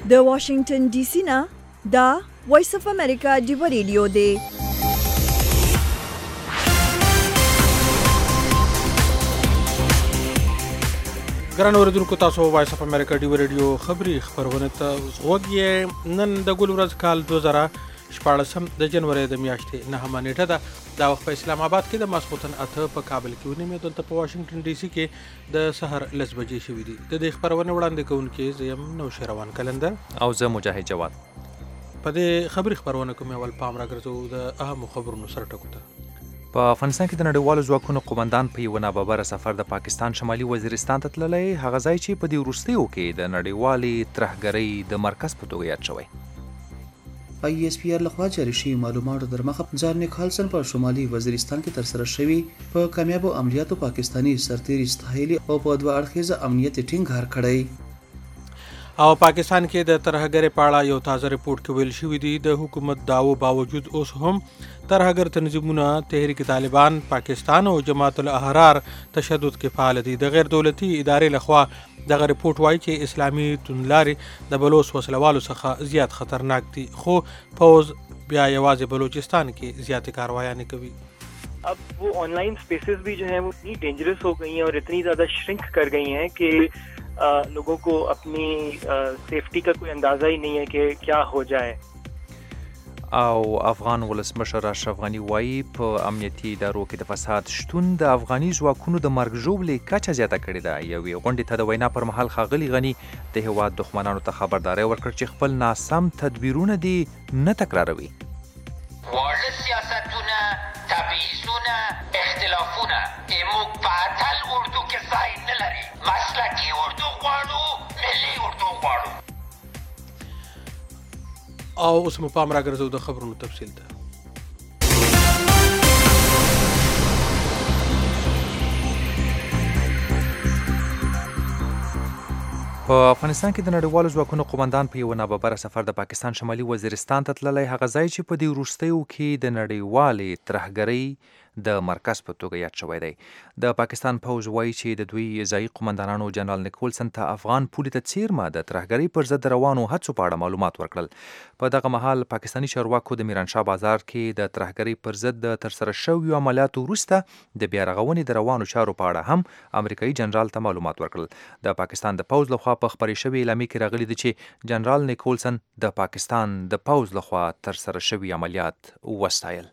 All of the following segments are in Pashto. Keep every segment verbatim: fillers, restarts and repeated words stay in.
د واشنگټن ډي سي نه دا وایس اف امریکا دی ریډیو دی. ګران اوریدونکو، تاسو وایس اف امریکا دی ریډیو خبری خبرونه ته وګورئ. نن د ګل ورځ کال دوه زره شپاړسم د جنوري د میاشتې نهمه نیټه ده. دا وخت په اسلام آباد کې د ماسخوتن اته په کابل کې ونیمه، دلته په واشنگټن ډي سي کې د سحر لس بجې شوې دي. د دې خبرونه وړاندې کوونکې زم نو شروان کلندر او زه مجاهد جواد. په دې خبري خبرونه کوم اول پام راګرځو د اهم خبرونو سره ټکو ته. په افغانستان کې د نړیوالو ځواکونو قومندان په یو ناببره سفر د پاکستان شمالي وزیرستان ته تللی، هغه ځای چې په دې وروستیو کې د نړیوالې ترهګرۍ د مرکز په توګه یاد شوی. آی ایس پی آر لخوا جاری شوي معلوماتو در مخه جان نیکالسن په شمالي وزیرستان کې ترسره شوي په کامیابو عملیاتو پاکستاني سرتیري ستایلي او په دوه اړخیزه امنیت ټینګار کړی. او پاکستان کې د ترهګرۍ په اړه یو تازه ریپورت کې ویل شوی دی د حکومت داوو باوجود اوس هم ترهګر تنظیمونه تحریک طالبان پاکستان او جماعت الاحرار تشدد کې فعال دي. د غیر دولتي ادارې لخوا دغه ریپورت وایي چې اسلامي توندلارې د بلوچ وسلوالو څخه زیات خطرناک دي، خو پوز بیا یوازې بلوچستان کې زیاتې کاروایانې کوي. اب وہ آن لائن اسپیسز بھی جو ہیں وہ اتنی ڈینجرس ہو گئی ہیں اور اتنی زیادہ شرنک کر گئی ہیں کہ لوگوں کو اپنی سیفٹی کا کوئی اندازہ ہی نہیں ہے کہ کیا ہو جائے. او افغان ولسمشر اشرف غنی وایي په امنیتي ادارو کې د فساد شتون د افغاني ځواکونو د مرګ ژوبلې کچه زیاته کړې ده. یوې غونډې ته د وینا پر مهال ښاغلي غني د هېواد دښمنانو ته خبرداری ورکړ چې خپل ناسم تدبیرونه دي نه تکراروي. واړه سیاستونه، تبعیضونه، اختلافونه موږ په اتل اردو کې ځای نه لري. مسلکي اردو غواړو، ملي اردو غواړو. او اوس مو پام راګرځو د خبرونو تفصیل ته. په افغانستان کې د نړیوالو ځواکونو قومندان په یو ناببره سفر د پاکستان شمالي وزیرستان ته تللی، هغه ځای چې په دې وروستیو کې د نړیوالې ترهګرۍ د مرکز په توګه یاد شوی دی. د پاکستان پوځ وایي چې د دوی ځایي قومندانانو جنرال نیکولسن ته افغان پولې ته څیرمه د ترهګرۍ پر ضد روانو هڅو په اړه معلومات ورکړل. په دغه مهال پاکستاني چارواکو د میرانشاه بازار کې د ترهګرۍ پر ضد د ترسره شویو عملیاتو وروسته د بیا رغونې د روانو چارو په اړه هم امریکایي جنرال ته معلومات ورکړل. د پاکستان د پوځ لخوا په خپرې شوې اعلامیه کې راغلي دي چې جنرال نیکولسن د پاکستان د پوځ لخوا ترسره شوي عملیات وستایل.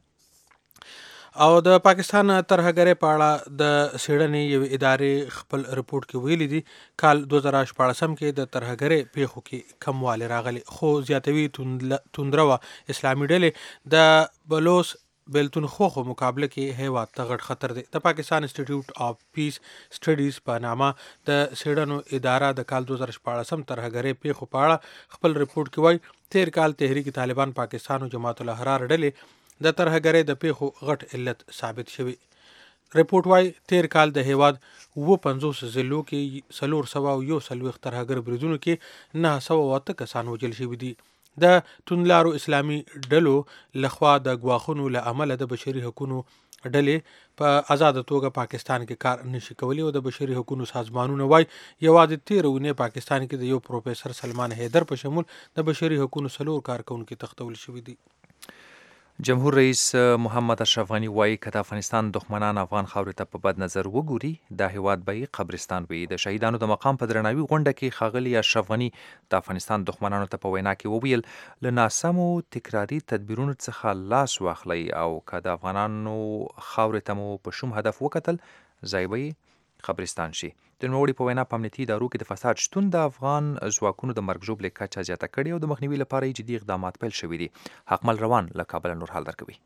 او د پاکستان ترهګرۍ په اړه د څېړنې یوې ادارې خپل رپورټ کې ویلي دي کال دوه زره شپاړسم کې د ترهګرۍ پیښو کې کموالی راغلی، خو زیاتوي توندروه اسلامي ډلې د بلوچ بیلتون خوخو مقابله کې هیواد ته غټ خطر دی. د پاکستان انسټیټیوټ آف پیس سټډیز په نامه د څېړنو اداره د کال دوه زره شپاړسم ترهګرۍ پیښو په اړه خپل رپورټ کې وایي تیر کال تحریک طالبان پاکستان او جماعت الاحرار ډلې د ترهګرۍ د پیښو غټ علت ثابت شوی. رپورټ وایي تیر کال د هیواد اووه پنځوس ضلعو کې څلور سوه او یو څلوېښت ترهګر بریدونو کې نهه سوه او اته کسان وژل شوي دي. د توندلارو اسلامي ډلو لخوا د ګواښونو له امله د بشري حقونو ډلې په آزاده توګه پاکستان کې کار نشي کولی، او د بشري حقونو سازمانونه وایي یوازې تېره اونۍ پاکستان کې د یو پروفیسر سلمان حیدر په شمول د بشري حقونو څلور کارکوونکي تښتول شوي دي. جمهور رئیس محمد اشرف غني وایي که د افغانستان دښمنان افغان خاورې ته په بد نظر وګوري دا هیواد به یې قبرستان وي. د شهیدانو د مقام په درناوي غونډه کې ښاغلي اشرف غني د افغانستان دښمنانو ته په وینا کې وویل له ناسمو تکراري تدبیرونو څخه لاس واخلئ او که د افغانانو خاورې ته مو په شوم هدف وکتل ځای به یې قبرستان شي. د نوموړي په وینا په امنیتي ادارو کې د فساد شتون د افغان ځواکونو د مرګ ژوبلې کچه زیاته کړې او د مخنیوي لپاره یې جدي اقدامات پیل شوي دي. حقمل روان له کابله نور حال درکوي.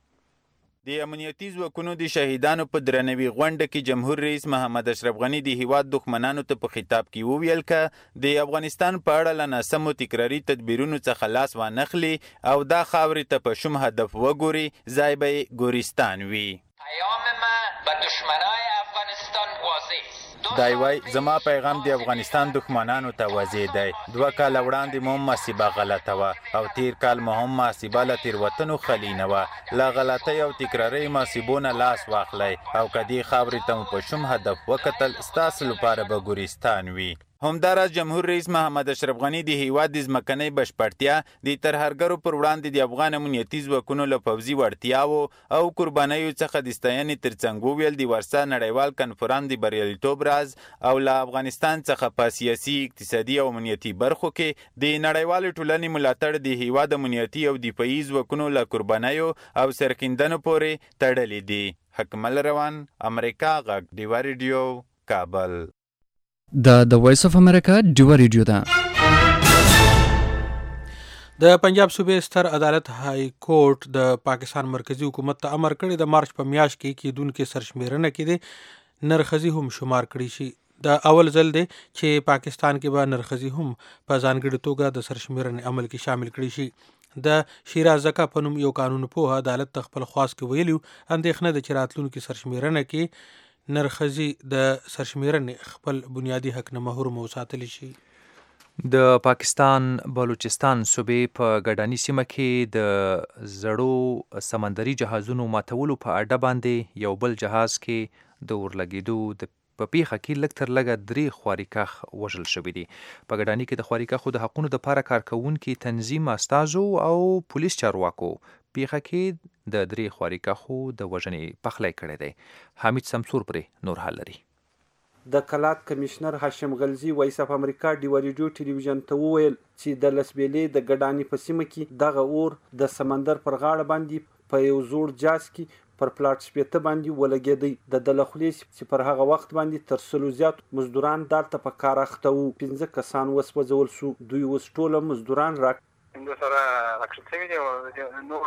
د امنیتي ځواکونو د شهیدانو په درناوي غونډه کې جمهور رئیس محمد اشرف غني د هیواد دښمنانو ته په خطاب کې وویل که د افغانستان په اړه له ناسمو تکراري تدبیرونو څخه لاس وانخلي او دا خاورې ته په شوم هدف وګوري ځای به یې ګورستان وي. پیام من به دشمنای افغانستان واضح دای وای زما پیغام د افغانستان دښمنانو ته واضح دی. دوه کاله وړاندې مو محاسبه غلطه وه او تیر کال مو هم محاسبه له تېروتنو خالي نه وه. له غلطۍ او تکراري محاسبو نه لاس واخلئ او که دې خاورې ته مو په شوم هدف وکتل ستاسو لپاره به ګورستان وي. همداراز جمهور رئیس محمد اشرف غنی د هیواد د ځمکنۍ بشپړتیا د ترهګرو پر وړاندې د افغان امنیتي ځواکونو له پوځي وړتیاوو او قربانیو څخه د ستاینې ترڅنګ وویل د ورسا نړیوال کنفرانس د بریالیتوب راز او له افغانستان څخه په سیاسي اقتصادي او امنیتي برخو کې د نړیوالې ټولنې ملاتړ د هیواد امنیتي او دفاعي ځواکونو له قربانیو او سرښندنو پورې تړلې دي. حکمل روان، امریکا غږ، ډیوا ریډیو، کابل. دا د وایس اف امریکا ډیوا ریډیو ده. د پنجاب صوبې ستر عدالت های کورټ د پاکستان مرکزی حکومت ته امر کړی د مارچ په میاشت کې کېدونکې سرشمیرنه کې د نرخزي هم شمار کړی شي. د اول ځل دی چې پاکستان کې به نرخزي هم په ځانګړې توګه د سرشمیرنې عمل کې شامل کړی شي. د شیراز زکا په نوم یو قانون پوه عدالت ته خپل خواست کې ویلي اندېښنه د چې راتلونکي سرشمیرنه کې نرخزي د سرشمیرنې خپل بنیادی حق نه محروم وساتلی شي. د پاکستان بلوچستان صوبې په ګډاني سیمه کې د زړو سمندري جهازونو ماتولو په اډه باندې یو بل جهاز کې د اورلګېدو د په پیښه کې لږ تر لږه درې خواريکاخ وژل شوي دي. په ګډاني کې د خواريکاخو د حقونو دپاره کارکوونکي تنظیم استازو او پولیس چارواکو پیښه کې د درې خواريکاخو د وژنې پخلی کړی دی. حمید سمسور پرې نور حال لري. د کلات کمشنر هاشم غلزي وایس اف امریکا ډیوا ریډیو ټلویزیون ته وویل چې د لسبېلې د ګډاني په سیمه کې دغه اور د سمندر پر غاړه باندې په یو زوړ جاز کې پر پلاټ شپېته باندې ولګېدی. د ده له خولې چې پر هغه وخت باندې تر سلو زیات مزدوران دلته په کار اخته وو. پنځه کسان وسوځول شو. دوی اوس ټوله مزدوران را سره راکشل شوي دي او نور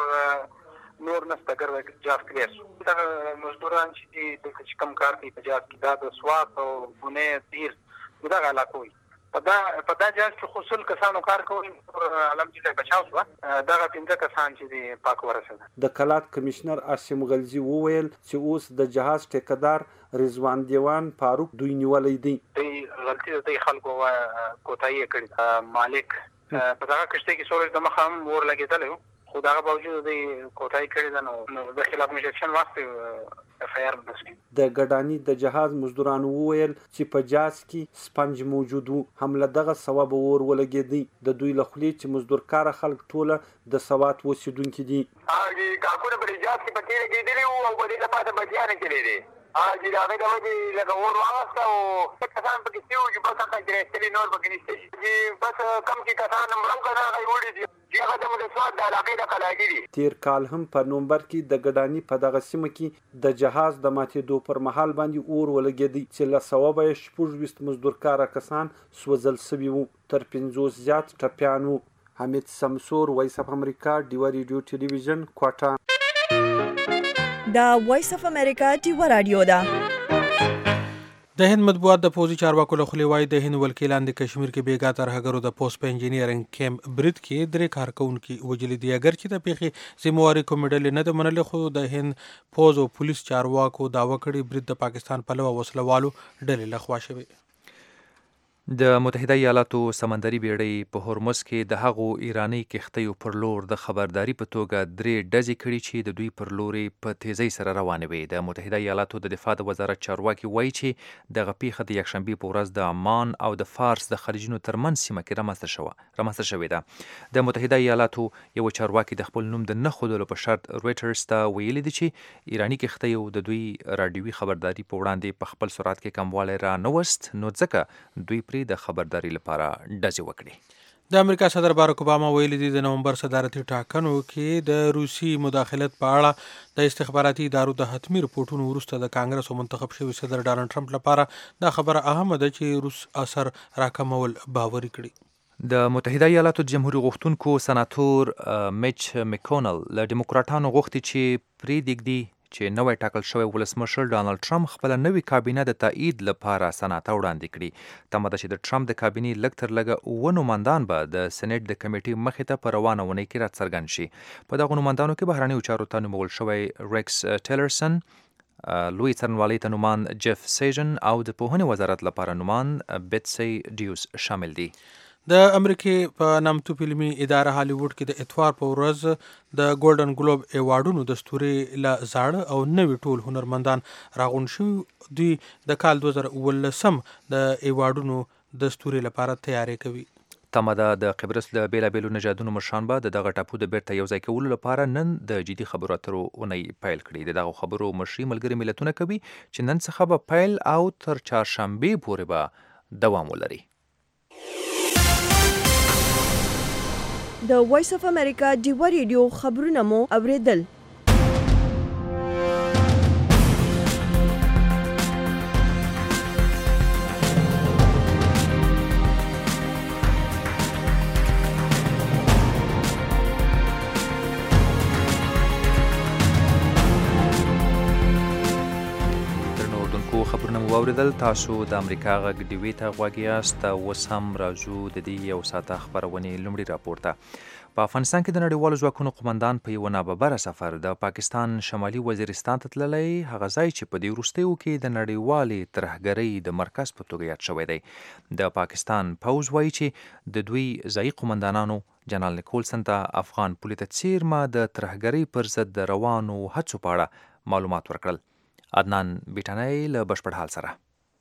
نور نسته ګرده جاز کلیئر شو. دغه مزدوران چې دي دلته چې کوم کار کوي په جاز کې دا د سوات او بونې تیر دغه علاقو وي. په دا په دا جاز کې خو سل کسانو کار کوي. الحمدلله بچاو شوه. دغه پنځه کسان چې دي پاک ورسېده. د کلات کمشنر هاشم غلزي وویل چې اوس د جهاز ټیکدار رضوان دیوان فاروق دوی نیولی دی. دوی غلطي د دوی خلکو کوتاهي یې کړې. مالک په دغه کښتۍ کې سورج د مخه هم اور لګېدلی و خو دغه باوجود دوی کوتاهي کړې ده نو د خلاف مجکشن واخیستې اف آی آر بس. د ګډاني د جهاز مزدورانو وویل چې په جاز کې سپنج موجود و. هم له دغه سواب اور ولګېدی. د دوی له خولې چې مزدورکاره خلک ټوله د سوات اوسېدونکي دي. هغې کاکونه په جاز کې په تېره کېدلي وو او په دې لپاره بچیانې کړې دي. چې د هغې د وجې لکه اور واغسته او څه کسان پکې شوي وو چې بس هلته کې راایستلي نور پکې نشته شي چې بس کم چې کسان مړه که نه هغه وړي دي چې هغه د مدسوات د علاقې د قلاګي دي. تیر کال هم په نومبر کې د ګډاني په دغه سیمه کې د جهاز د ماتېدو پر مهال باندې اور ولګېدی چې له سوابه یې شپږ ویشت مزدورکاره کسان سوځل سوي وو. تر پنځوس زیات ټپیان وو. حمید سمسور وایس اف امریکا ډیوا ریډیو ټلویزیون کوټه. دا وایس اف امریکا ډیوا رادیو ده. د هند مطبوعات د پوځي چارواکو له خولې وایي د هند ولکیلان د کشمیر کې بېګا ترهګرو د پوسټ په انجینیرنګ کیمپ برید کې درې کارکوونکي وژلي دي. اگر چې د پیښې ذمهواري کومې ډلې نه ده منلې خو د هند پوځ او پولیس چارواکو دعوه کړې برید د پاکستان پلوه وسلوالو ډلې لخوا شوی. د متحده ایالاتو سمندري بیړۍ په هرمز کې د هغو ایراني کښتیو پر لور د خبرداري په توګه درې ډزې کړي چې د دوی پر لورې په تیزۍ سره روانې وې. د متحده ایالاتو د دفاع د وزارت چارواکي وایي چې دغه پیښه د یکشنبې په ورځ د عمان او د فارس د خلیجونو ترمنځ سیمه کې رامنځته شوه رامنځته شوې ده. د متحده ایالاتو یو چارواکي د خپل نوم د نه ښودلو په شرط رویټرز ته ویلي دي چې ایراني کښتیو د دوی راډیوي خبرداري په وړاندې په خپل سرعت کې کموالی را نه وست نو ځکه دوی د خبرداري لپاره ډزې وکړي. د امریکا صدر بارک اوباما ویلي دي د نومبر صدارتي ټاکنو کې د روسي مداخلت په اړه د استخباراتي ادارو د حتمي رپورټونو وروسته د کانګرس او منتخب شوي صدر ډانلډ ټرمپ لپاره دا خبره اهمه ده چې روس اثر راکمول باوري کړي. د متحده ایالاتو جمهوریت غوښتونکو سناتور میچ میکونل له ډیموکراټانو غوښتي چې پرېږدي چې نوی ټاکل شوی ولسمشر ډانلډ ټرمپ خپله نوې کابینه د تایید لپاره سنا ته وړاندې کړي. تمه ده چې د ټرمپ د کابینې لږ تر لږه اووه نوماندان به د سینټ د کمیټې مخې ته په روانه اونۍ کې راڅرګند شي. په دغو نوماندانو کې بهرنیو چارو ته نومول شوی ریکس ټیلرسن، لوی څارنوالۍ ته نومان جف سیژن او د پوهنې وزارت لپاره نومان بیتسی ډیوس شامل دي. د امریکې په نامتو فلمي اداره هالیووډ کې د اتوار په ورځ د ګولډن ګلوب ایوارډونو د ستوري له زاړه او نوي ټول هنرمندان راغونډ شوي. دوی د کال دوه زره اوولسم د ایوارډونو د ستوري لپاره تیاری کوي. تمه ده د قبرس له بېلابېلو نژادونو مشران به د دغه ټاپو د بیرته یوځای کولو لپاره نن د جدي خبرو اترو اونۍ پیل کړي. د دغو خبرو مشري ملګري ملتونه کوي چې نن څخه به پیل او تر چهارشنبې پورې به دوام ولري. د وایس اف امریکا ډیوا ریډیو خبرونه مو اوریدل. خبرونه مو واوریدل. تاسو د امریکا غږ ډیوي ته غوږ یاست. اوس هم راځو د دې یو ساعته خپرونې لومړي راپور ته. په افغانستان کې د نړیوالو ځواکونو قمندان په یوه ناببره سفر د پاکستان شمالي وزیرستان ته تللی، هغه ځای چې په دې وروستیو کې د نړیوالې ترهګرۍ د مرکز په توګه یاد شوی دی. د پاکستان پوځ وایي چې د دوی ځایي قمندانانو جنرال نیکولسن ته افغان پولې ته څیرمه د ترهګرۍ پر ضد د روانو هڅو په اړه معلومات ورکړل. عدنان بیټانی له بشپړ حال سره.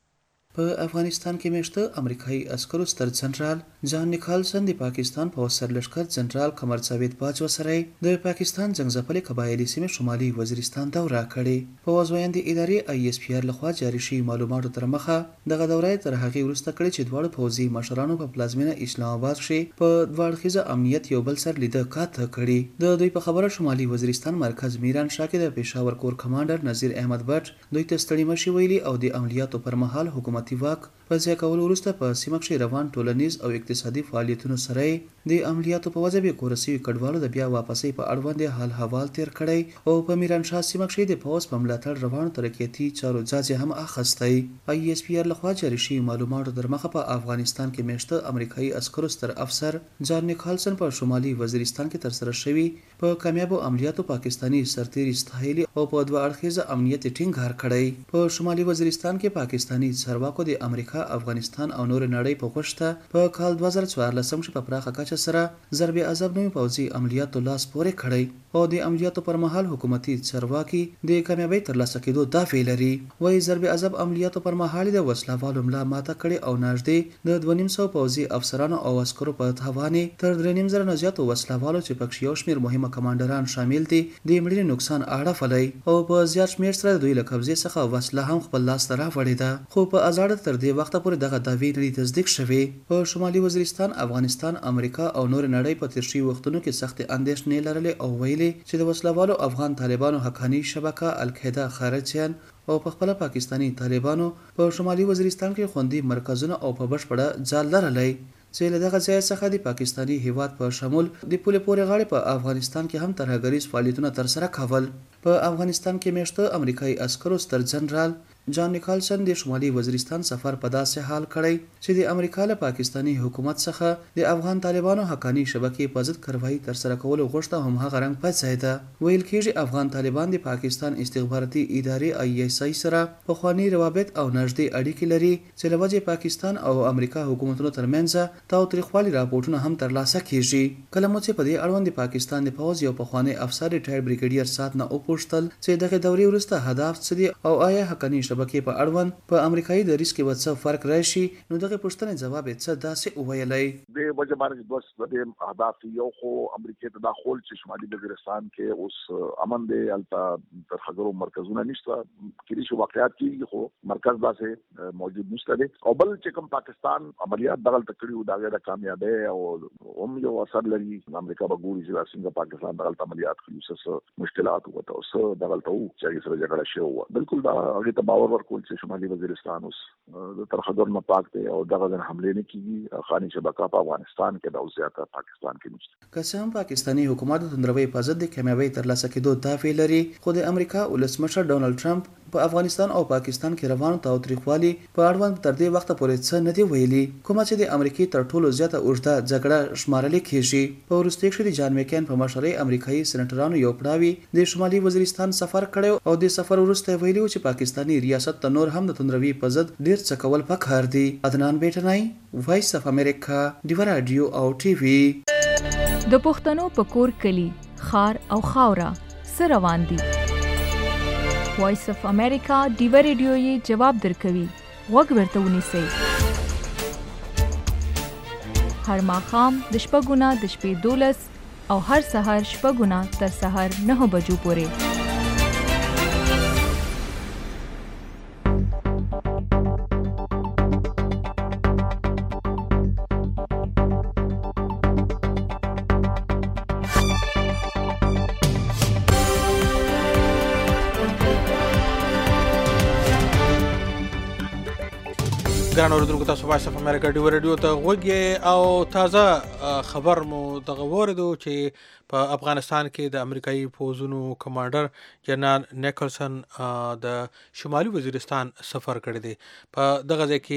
په افغانستان کې میشته امریکایي عسکرو ستر جنرال جان نیکالسن د پاکستان په سرلښکر جنرال قمر جاوید باجوا سره د پاکستان جنگځپلې قبایلي سیمې شمالي وزیرستان دورې کړې. په وزویندې ادارې آی اس پی آر لخوا جاري شوي معلوماتو تر مخه دغه دورې تر هغې وروسته کړې چې دواړو پوځي مشرانو په پلازمینه اسلام آباد کې په دوه اړخیزه امنیت یو بل سره لیده کاته کړي. د دوی په خبره شمالي وزیرستان مرکز میران شاه کې د پېښور کور کمانډر نذیر احمد بټ دوی ته ستړي مشي ویلي او د عملیاتو پر مهال حکومت واک په ځای کولو وروسته په سیمه کې روان ټولنیز او اقتصادي فعالیتونو سره د عملیاتو په وجه به کورسي کډوالو د بیا واپسۍ په اړوند حال حوال تیر کړی او په میران شاه سیمه کې د پوز په ملاتړ روان ترقیاتي چارو ځاځي هم اخستای. آی اس پی آر لخوا جاري شوي معلوماتو در مخه په افغانستان کې میشته امریکایي عسکرو ستر افسر جان نیکالسن په شمالي وزیرستان کې تر سره شوي په کامیابو عملیاتو پاکستانی سرتیري ستایلي او په دوه اړخیزه امنیت ټینګار کړی. په شمالي وزیرستان کې پاکستانی چارواکو د امریکا، افغانستان او نور نړۍ په غوښته په کال دوه زره څوارلسم کې په پراخه کچه سره ضرب عذاب نومي پوځي عملیاتو لاس پورې کړی او د عملیاتو پر مهال حکومتي چارواکي د کامیابی ترلاسه کېدو دعوی لري. وایي ضرب عذاب عملیاتو پر مهال د وسلوالو ملا ماته کړي او نږدې د دوه نیم سوه پوځي افسرانو او عسکرو په تاوانې تر درې نیم زره نه زیاتو وسلوالو چې پکې یو شمېر مهمه کمانډران شامل دي د مړینې نقصان اړولی او په زیات شمېر سره دوی له قبضې څخه وسله هم خپل لاس ته راوړې ده. خو په ازاړه تر دې وخته پورې دغه دعوی نه تصدیق شوې. په شمالي وزیرستان، افغانستان، امریکا او نور نړۍ په تیر شوي وختونو کې سخت اندېښنې لرلې او ویلې چې د وسلوالو افغان طالبانو حقاني شبکه القاعده خارجیان او په خپل پاکستانی طالبانو په شمالي وزیرستان کې خوندي مرکزونه او په بشپړه ځال لرلی چې له دغه ځای څخه د پاکستانی هیواد په شمول د پولې پورې غاړې په افغانستان کې هم ترهګریز فعالیتونه ترسره کول. په افغانستان کې میشته امریکایي عسکرو ستر جنرال جان نیکالسن د شمالي وزیرستان سفر په داسې حال کړی چې د امریکا له پاکستانی حکومت څخه د افغان طالبانو حقاني شبکې په ضد کاروایی ترسره کولو غوښته هم هغه رنګ په ځای ده. ویل کېږي افغان طالبان د پاکستان استخباراتي ادارې آی اس آی سره پخواني روابط او نږدې اړیکې لري چې له وجې پاکستان او امریکا حکومتونو ترمنځ تاوتریخوالي راپورټونه هم ترلاسه کېږي. کله مو چې په دې اړوند د پاکستان د پوځ یو پخوانی افسر ریټایر بریګیډیر سات نه وپوښتل چې دغه دورې وروسته هدف څه دي او آیا حقاني شبکې په اړوند په امریکایي دریځ کې به څه فرق راشي، نو دغه پوښتنې ځواب یې څه داسې وویلی. د وجه باندې دوه د اهداف یو خو امریکا ته داخل چې شمالي وزیرستان کې اوس امن دی، هلته ترهګرو مرکزونه نشته، کېدای شي واقعیت کېږي خو مرکز داسې موجود نشته دی. او بل چې کوم پاکستان عملیات دغلته کړي وو د هغې د کامیابۍ او هم یو اثر لري. امریکا به ګوري چې څنګه پاکستان دغلته عملیات کړي، څه مشکلات وته او څه دغلته وو چې هغې سره جګړه شوې وه. بلکل دا هغې ته باور ورکول چې شمالي وزیرستان اوس د ترهګرو نه پاک دی او دغه ځای حملې نه کېږي. خاني شبکه په افغانستان کې ده او زیاته پاکستان کې نشته. که څه هم پاکستاني حکومت د توندروۍ په ضد د کامیابۍ ترلاسه کېدو دعوې لري، خو د امریکا ولسمشر ډونالډ ټرمپ په افغانستان او پاکستان کې روانو تاوتریخوالي په اړوند تر دې وخته پورې څه نه دي ویلي، کومه چې د امریکې تر ټولو زیاته اوږده جګړه شمارل کېږي. په وروستیو کې د جان مکین په مشرۍ امریکایي سېنیټرانو یو پړاوی د شمالي وزیرستان سفر کړی او د سفر وروسته ویلي و چې پاکستاني ریاست ته نور هم د توندروي په ضد ډېر څه کول پکار دي. عدنان بیټنی، وایس اف امریکا، ډیوا راډیو او ټي وي. د پښتنو په کور کلی خار او خاوره سره روان دي. وایس اف امریکا ډیوا ریډیو یې جواب درکوي. غوږ ورته ونیسئ. هر ماښام د شپږو نه د شپې دولس او هر سهار شپږو نه تر سهار نهو بجو پورې. ګران اوریدونکو تاسو وایس اف امریکا ډیو رادیو ته غوږی او تازه خبر مو دغه وریدو چې په افغانستان کې د امریکایي پوځونو کمانډر جنرال نیکلسن د شمالي وزیرستان سفر کړی دی. په دغه ځای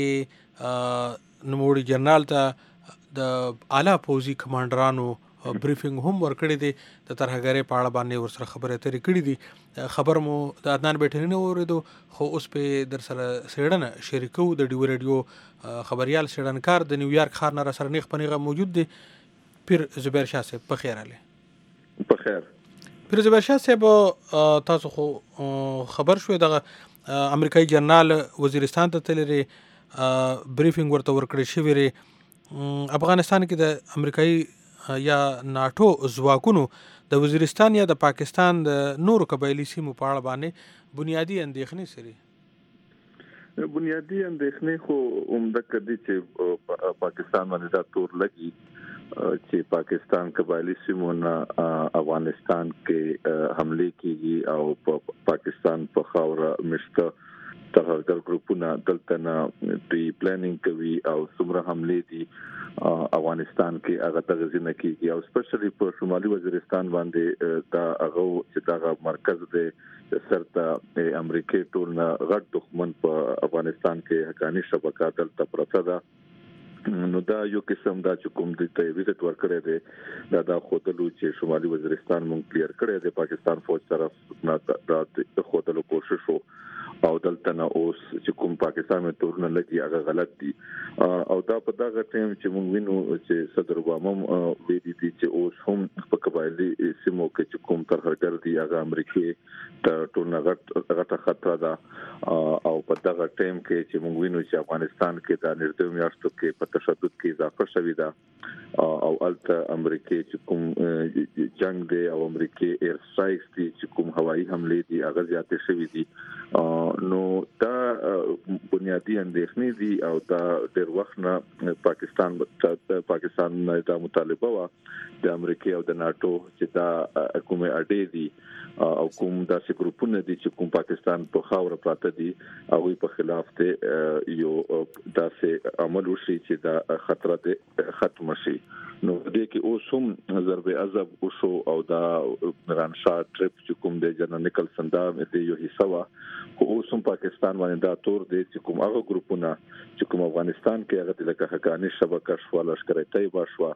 کې نوموړي جنرال ته د اعلی پوځي کمانډرانو بریفینګ هم ورکړی دی. د ترهګرۍ په اړه باندې ورسره خبرې اترې کړي دي. خبر مو د عدنان بیټري نه واورېدو، خو اوس په در سره څېړنه شریکو. د ډیو رادیو خبریال څېړنکار د نیویارک ښار نه راسره نیغ په نیغه موجود دی. پیر زبیر شاه صاحب په خیر راغلی. په خیر. پیر زبیر شاه صاحب تاسو خو خبر شوې دغه امریکایي جنرال وزیرستان ته تللی دی، بریفینګ ورته ورکړی شوی دی. افغانستان کې د امریکایي یا ناټو ځواکونو د وزیرستان یا د پاکستان د نورو قبایلي سیمو په اړه باندې بنیادی اندېښنې سري. بنیادی اندېښنې خو عمده کدي چې پاکستان باندې دا تور لګي چې پاکستان قبایلي سیمو نه افغانستان کې حمله کیږي او په پاکستان په خاوره مشته ترهګر ګروپونه دلته نه دی پلانینګ کوي او څومره حمله دي افغانستان کې هغه تغذیه کیږي او سپیشلی په شمالي وزیرستان باندې دا هغه چې دا مرکز دی سرته امریکای ټول نه غټ دښمن په افغانستان کې حقانی شبکه دلته پرته ده. نو دا یو قسم دا چې کوم د ته ویزټ ورکړی دی دا دا خودلو چې شمالي وزیرستان مونږ کلیر کړی دی پاکستان فوج طرف نه دا خودلو کوشش وو او دلته نه اوس چې کوم پاکستان مې تورونه لګي هغه غلط دي او دا په دغه ټیم چې مونږ وینو چې صدر اوباما ویلي دي چې اوس هم په قبایلي سیمو کې چې کوم ترهګر دي هغه امریکای ته ټول نه غټ غټه خطر ده او په دغه ټیم کې چې مونږ وینو چې افغانستان کې د نږدې میاشتو کې په تشدد کې اضافه شوې ده او الته امریکای چې کوم جنگ دی او امریکای ایر سټرایکس دي چې کوم هوایي حمله دي هغه زیاتې شوې دي. نو دا بنیادی اندېښنې دي او دا ډېر وخت نه پاکستان پاکستان نه دا مطالبه وا د امریکای او د ناتو چې دا کومه اډې دي او کوم داسې ګروپونه دي چې کوم پاکستان په خاوره پراته دي او په خلاف ته یو داسې عمل وشي چې دا خطر ته ختم شي. نو دې کې اوس هم ضرب عذاب وشو او دا رانشا ټریپ چې کوم د جنرال نیکلسن دا د یو حصہ وا اوس هم پاکستان باندې دا تور دي چې کوم هغه ګروپونه چې کوم افغانستان کې هغه د لکه حقانی شبکه شو لشکره طیبه شو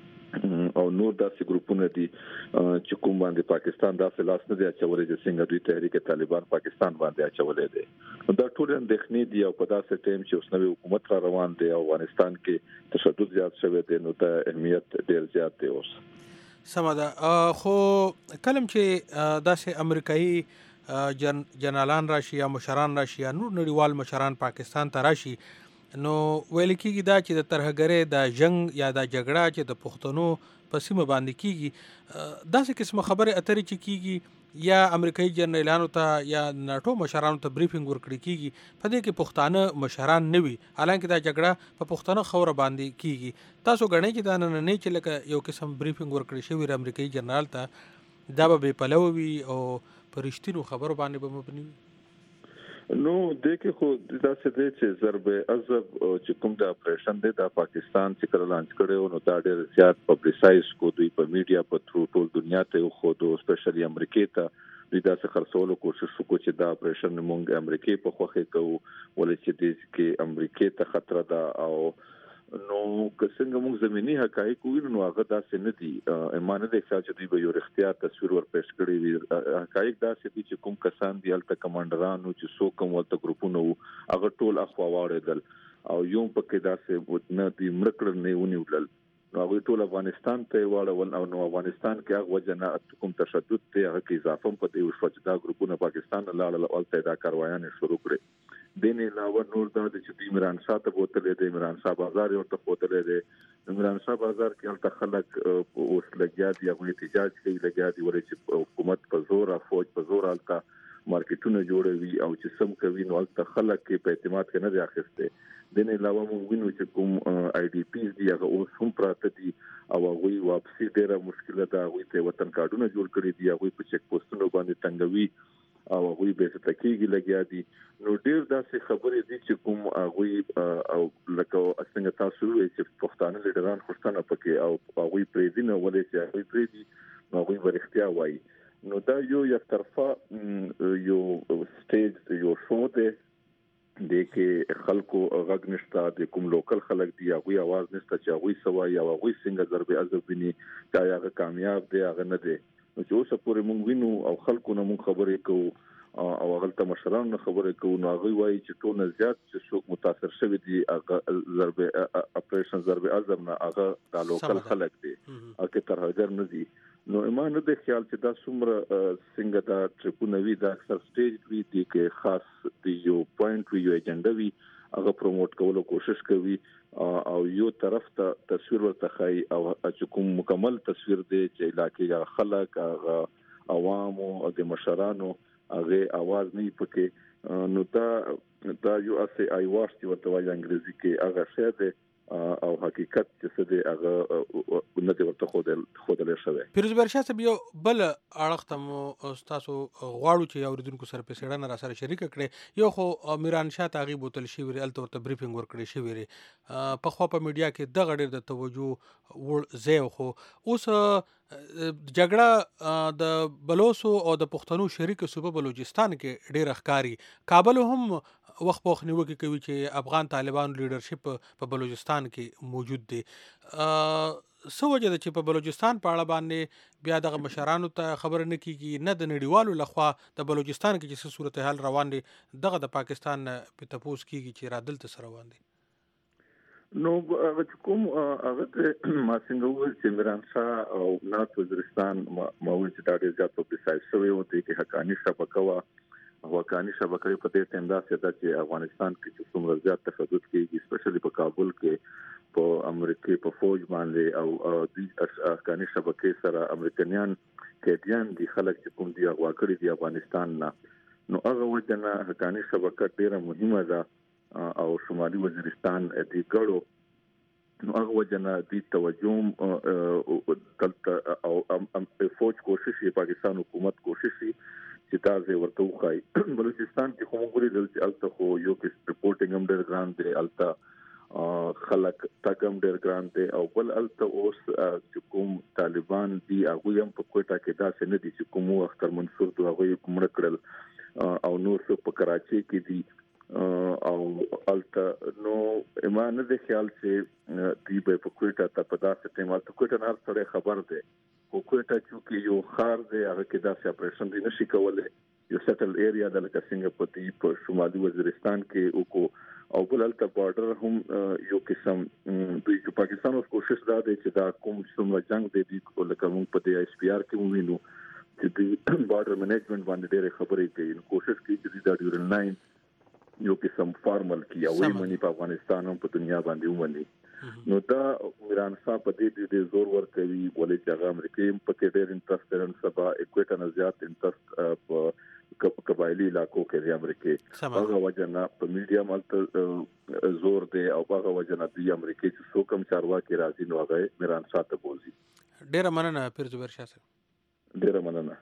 او نور داسې ګروپونه دي چې کوم باندې پاکستان داسې لاس نه دی اچولې چې څنګه دوی تحریک طالبان پاکستان باندې اچولې دي. دا ټول اندېښنې دي او په داسې ټیم چې اوس نوې حکومت را روان دی او افغانستان کې تشدد زیات شوی دی نو د اهمیت ډېر زیات دی. اوس سمه ده خو کلم چې داسې امریکایي جن جنرالان راشي یا مشران راشي یا نور نړیوال مشران پاکستان ته راشي نو ویل کېږي دا چې د ترهګرۍ د جنگ یا د جګړه چې د پښتنو په سیمه باندې کېږي داسې قسمه خبرې اترې چې کېږي یا امریکایي جنرالانو ته یا ناټو مشرانو ته بریفینګ ورکړي کېږي په دې کې پښتانه مشران نه وي حالانکه دا جګړه په پښتنو خوره باندې کېږي. تاسو ګڼئ چې دا نننۍ چې لکه یو قسم بریفینګ ورکړی شوی امریکایي جنرال ته دا به بې پلوه وي او په رښتینو خبرو باندې به مبني وي؟ نو د کې خو داسې دی چې ضرب عذاب چې کوم د اپریشن دی د پاکستان چې کله لانچ کړو نو دا ډېر زیات پبلیسایز کو دوی په میډیا په تھرو ټول دنیا ته خو دو سپیشلی امریکای ته دوی داسې خرڅولو کوشش وکړي چې دا اپریشن مونږ امریکای په خوخه کوو ولې چې دې کې امریکای ته خطر ده او نو که څنګه موږ زميني حقایق وینو نو هغه داسې نه دي ایمانه د احساس چې دوی به یو اختیار تصویر ور پېښ کړی وي. حقایق داسې دي چې کوم کسان دي الته کمانډرانو چې سو کوم ولته ګروپونه هغه ټول اخوا واړېدل او یو پکې داسې نه دي مړکړ نه ونیول نو هغه ټول افغانستان ته واړول او نو افغانستان کې هغه وجنه کوم تشدد ته هغه کې اضافه په دې وشو چې دا ګروپونه پاکستان لاړل او الته دا کاروایان شروع کړې. دین علاوه نور دا چې عمران شاه ته بوتلې د عمران شاه بازار یو ته بوتلې د عمران شاه بازار کې الته خلک اوس لګیا دي او احتجاج کوي لګیا دي ورته چې حکومت په زور او فوج په زور الته مارکیټونه جوړوي او چې سم کوي نو الته خلک کې په اعتماد کې نه دی اخیسته. دین علاوه موږ وینو چې کوم آی ډی پیز دی هغه اوس هم پراته دي او هغه واپسی ډیره مشکله ده. هغه ته وطن کارډونه جوړ کړی دي، هغه په چک پوسټونو باندې تنګوي او هغه به ستکیږي لګیا دي. نو ډیر داسې خبرې دي چې کوم هغه او لکه څنګه تاسو وایي چې پښتانه لیډران خوشتنه پکې او هغه پرې دي نو ولې چې هغه پرې دي نو هغه ورختیا وایي. نو دا یو یو طرفه یو سټیج یو شو دی د کې خلکو غږ نشته، د کوم لوکل خلک دی هغه आवाज نشته چې هغه سوای او هغه څنګه ضربه عزب بني چې هغه کامیاب دی هغه نه دی. نو چې اوس پورې مونږ وینو او خلکو نه مونږ خبرې کوو او هغه ته مشران نه خبرې کوو نو هغه وایي چې ټول نه زیات چې څوک متاثر شوی دی هغه ضربه اپریشن ضربه عزب نه هغه د لوکل خلک دی هغه ترهګر نه دي. نو ایمان نه د خیال چې دا څومره څنګه دا ټریپونه وی دا اکثر سټیج وی دی کې خاص دی یو پوینټ وی یو ایجنډا وی هغه پروموټ کولو کوشش کوي او یو طرف ته تصویر ورته خای او چې کوم مکمل تصویر دی چې علاقې خلک هغه عوام او د مشرانو هغه आवाज نه پکې. نو دا دا یو اسه آی واش چې ورته وایي انګریزي کې هغه شه دی او حقیقت چې څه دی هغه نته ورته خو د خودل شوی. پیروز برشا صاحب یو بل اړخ ته تاسو غواړو چې اوریدونکو سره په سړنه را سره شریک کړي. یو خو عمران شاه تاغي بوتل شي ویل الته ورته بریفینګ ورکړي شي ویری په خو په میډیا کې د غړي د توجه ور زیو خو اوس جګړه د بلوسو او د پښتنو شریک صوبه بلوچستان کې ډېر ښکاری. کابل هم وخت په وخت نیوکه کوي چې افغان طالبان لیډرشپ په بلوچستان کې موجود دی. سو وجه ده چې په بلوچستان په اړه باندې بیا دغه مشرانو ته خبر نه کیږي نه د نړیوالو لخوا د بلوچستان کې چې صورتحال روان دي دغه د پاکستان په تپوس کیږي چې را دلته سره روان دي. نو هغه کوم هغه ما څنګه وایي چې عمران شاه او نات وزیرستان ما وایي چې دا ډېر زیات په پسای شوی و چې حقانی شبکه وا حقانی شبکه په دې اندازه ده چې افغانستان کې چې څومره زیات تشدد کیږي سپیشلی په کابل کې په امریکای په فوج باندې او د حقانی شبکه سره امریکایان کېدیان دي خلک چې کوم دی هغه کړی دی افغانستان نه. نو هغه وجنه حقانی شبکه ډیره مهمه ده او شمالي وزیرستان دی ګړو نو هغه وجنه دی توجه دلته او فوج کوشش یې پاکستان حکومت کوشش چې تاسو ورته وخای. بلوچستان کې کوم غوري دلته الته خو یو کې رپورټینګ هم ډېر ګران دی الته خلک تاګم ډېر ګران دی او بل الته اوس چې کوم طالبان دی هغه هم په کوټه کې دا څه نه دي چې کوم اختر منصور دوه هغه کومړ کړل او نور څه په کراچي کې دي او الته نو ایمان د خیال چې دی په کوټه ته په داسې ټیم الته کوټه نه سره خبر ده او کوټه چې یو خار دی هغه کې داسې اپریشن دی نشي کولای. یو سیټل ایریا د لکه څنګه په دی په شمالي وزیرستان کې او او بل الته بارډر هم یو قسم دوی چې پاکستان اوس کوشش دا دی چې دا کوم څومره جنگ دی دی لکه موږ په دی ایس پی آر کې وینو چې دی بارډر مینجمنت باندې ډېر خبرې کوي کوشش کوي چې دا ډیورن لاین یو قسم فارمل کی او ویمنی په افغانستان او په دنیا باندې ومني. نو دا عمران شاه په دې دې زور ور کوي ولې چې هغه امریکای په کې ډېر انټرست لري سبا اکوټا نه زیات انټرست په قبایلی علاقو کې دی امریکای هغه وجنه په میډیا مالته زور دی او هغه وجنه دی امریکای چې څوک هم چارواکي راځي نو هغه عمران شاه ته بوزي. ډېر مننه پیر زبیر شاه صاحب. ډېر مننه.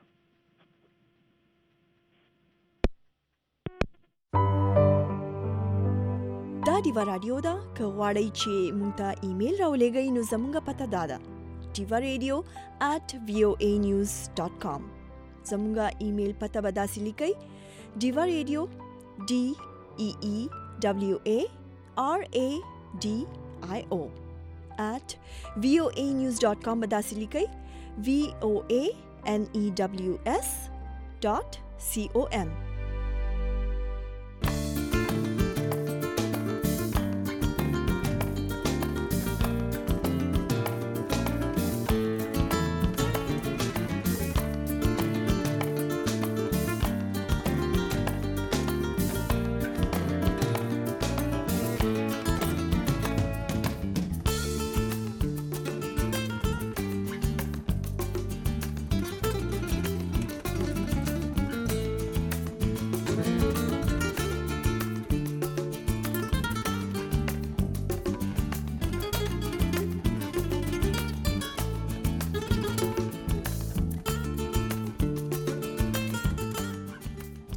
دا دیوا رادیو دا که غواړئ چې مونږ ته ایمیل راولېږئ نو زموږ پته دا ده دیوا رادیو at voa news dot com. زموږ ایمیل پته به داسې لیکئ دیوا رادیو d e e w a r a d i o at voa news dot com به داسې لیکئ v o a n e w s dot com.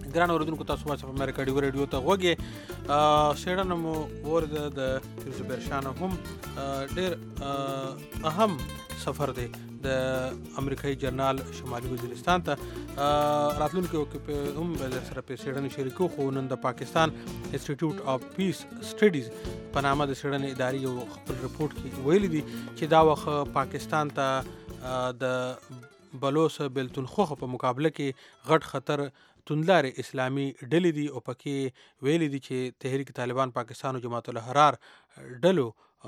ګران اوریدونکو تاسو وایس اف امریکا ډیو ریډیو ته غوږی سیډن مو ورده د زبیر شان هم ډیر اهم سفر دی د امریکایي جرنال شمالي وزیرستان ته راتلونکو کې په هم د سره په سیډن شریکو خو نن د پاکستان انسټیټیوټ اف پیس سټډیز په نامه د سیډن ادارې یو خپل رپورت کې ویلي دي چې دا وخت پاکستان ته د بلوس بلتونخوخ په مقابله کې غټ خطر توندلار اسلامي ډلې دي او پکې ویلي دي چې تحریک طالبان پاکستان او جماعت الاحرار ډلو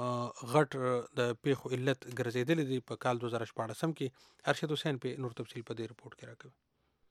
غټ د پیښو علت ګرځېدلې دي په کال دو هزار شپاړسم کې ارشد حسین په نور تفصیل په دې رپورت کې راکوي.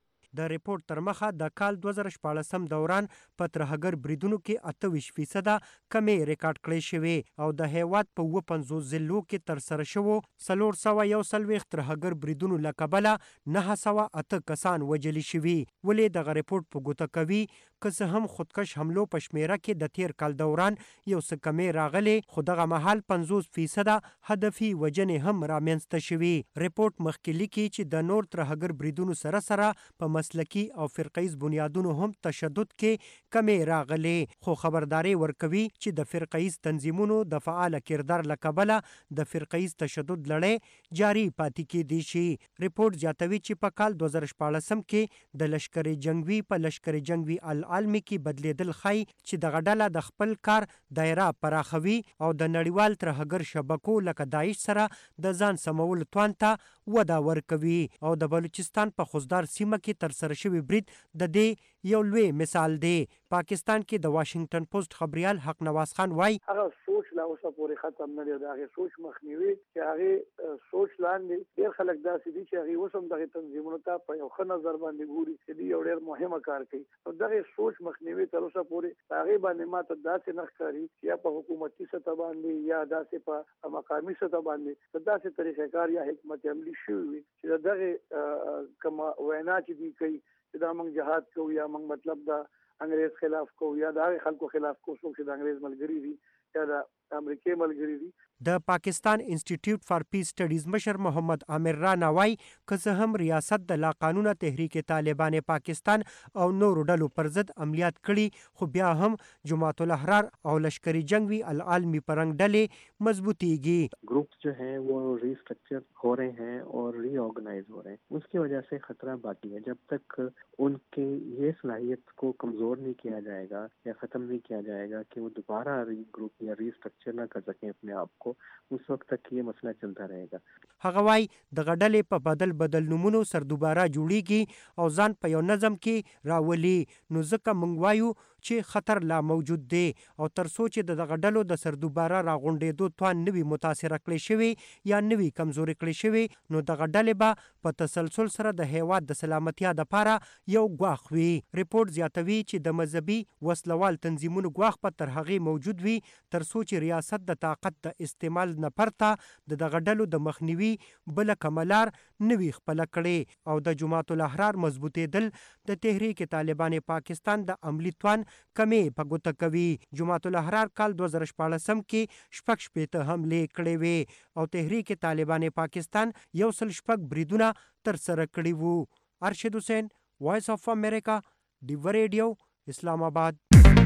د ریپورت تر مخه د کال دو هزار شپاړسم دوران په ترهګر بریدونو کې اته ویشت فیصده کمې ریکارډ کړې شوې او د هیواد په اووه پنځوس ضلعو کې ترسره شوو څلور سوه یو څلوېښت ترهګر بریدونو له کبله نهه سوه اته کسان وژلي شوي. ولې دغه ریپورت په ګوته کوي که څه هم خودکش حملو په شمیره کې د تیر کال دوران یو څه کمې راغلې خو دغه مهال پنځوس فیصده هدفي وژنې هم رامنځته شوي. ریپورت مخکې لیکي چې د نور ترهګر بریدونو سره سره په مسلکی او فرقیز بنیادونو هم تشدد کې کمې راغلې خو خبرداري ورکوي چې د فرقیز تنظیمونو د فعال کردار له کبله د فرقیز تشدد لړۍ جاری پاتې کېدی شي. ریپورت زیاتوي چې په کال دو هزار شپاړسم کې د لشکر جنگوي په لشکر جنگوي العالمي کې بدلیدل ښیي چې دغه ډله د خپل کار دایره پراخوي او د نړیوال ترهګر شبکو لکه داعش سره د ځان سمولو توان ته وده ورکوي او د بلوچستان په خوزدار سیمه کې تر سره شوی برید د دې یو لوی مثال دی. پاکستان کې د واشنگټن پوسټ خبريال حق نواز خان وایي هغه سوچ لا اوسه پورې ختم نه دی دا هغه سوچ مخنیوي چې هغه سوچ لاندې ډېر خلک داسې دي چې هغه اوسم دغه تنظیمونو ته په یو ښه نظر باندې ګوري چې دی یو ډېر مهمه کار کوي او دغه سوچ مخنیوي تر اوسه پورې هغه باندې ماته داسې نه ښکاري چې یا په حکومتي سطح باندې یا داسې په مقامي سطح باندې داسې طریقې کار یا حکمت عملی شوی چې دغه کوم وینا چې دی کوي چې دا موږ جهاد کوو یا موږ مطلب دا انګریز خلاف کوو یا دا خلکو خلاف کوو څوک چې د انګریز ملګری دي یا د امریکای ملګری دي. د پاکستان انسټیټیوټ فار پیس سټډیز مشر محمد عامر رانا وایي که څه هم ریاست د لا قانونه تحریک طالبان پاکستان او نورو ډلو پر ضد عملیات کړي خو بیا هم جماعت الاحرار او لشکری جنگوی العالمی پرنګ ډلې مضبوطیږي. Groups जो हैं वो रीस्ट्रक्चर हो रहे हैं और रीऑर्गेनाइज हो रहे हैं उसकी वजह से खतरा बाकी है. जब तक उनके ये सलाहियत को कमज़ोर नहीं किया जाएगा या ख़त्म नहीं किया जाएगा कि वो दोबारा री ग्रुप या रीस्ट्रक्चर ना कर सकें अपने आप को उस वक्त तक ये मसला चलता रहेगा. هغه وایي دغه ډلې په بدل بدل نومونو سر دوباره جوړیږي او ځان په یو نظم کې راولي نو ځکه موږ وایو چې خطر لا موجود دی او تر څو چې دغه ډلو د سر دوباره راغونډېدو توان نوي متاثره کړی شوی یا نوي کمزوري کړی شوی نو دغه ډلې به په تسلسل سره د هیواد د سلامتیا دپاره یو ګواښ وي. ریپورت زیاتوي چې د مذهبي وسلوال تنظیمونو ګواښ په تر هغې موجود وي تر څو چې ریاست د طاقت د استعمال نه پرته د دغه ډلو د مخنیوي بله کملار نوي خپله کړي او د جماعت الاحرار مضبوطېدل د تحریک طالبان پاکستان د عملي توان کمې په ګوته کوي. جماعت الاحرار کال دو هزار شپاړسم کې شپږ شپېته حملې کړې وې او تحریک طالبان پاکستان یو سل شپږ بریدونه ترسره کړي وو. ارشد حسین وایس اف امریکا ډیو ریډیو اسلام آباد.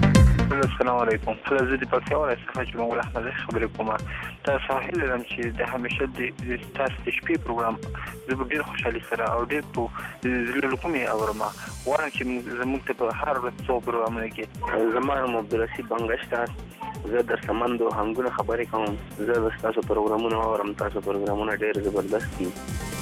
السلام علیکم. زه د پکتیا ولایت څخه چې مغول احمد خبرې کوم. تاسو هیله لرم چې د همیشه د تاسو د شپې پروګرام زه به ډېر خوشحالي سره او ډېر په زړه له کومې اورم. غواړم چې زموږ ته په هر ورځ څو پروګرامونه کې زما نوم عبدالرشید بنګشته زه در سمندو هنګونه خبرې کوم. زه د تاسو پروګرامونه اورم. تاسو پروګرامونه ډېر زبردست دي.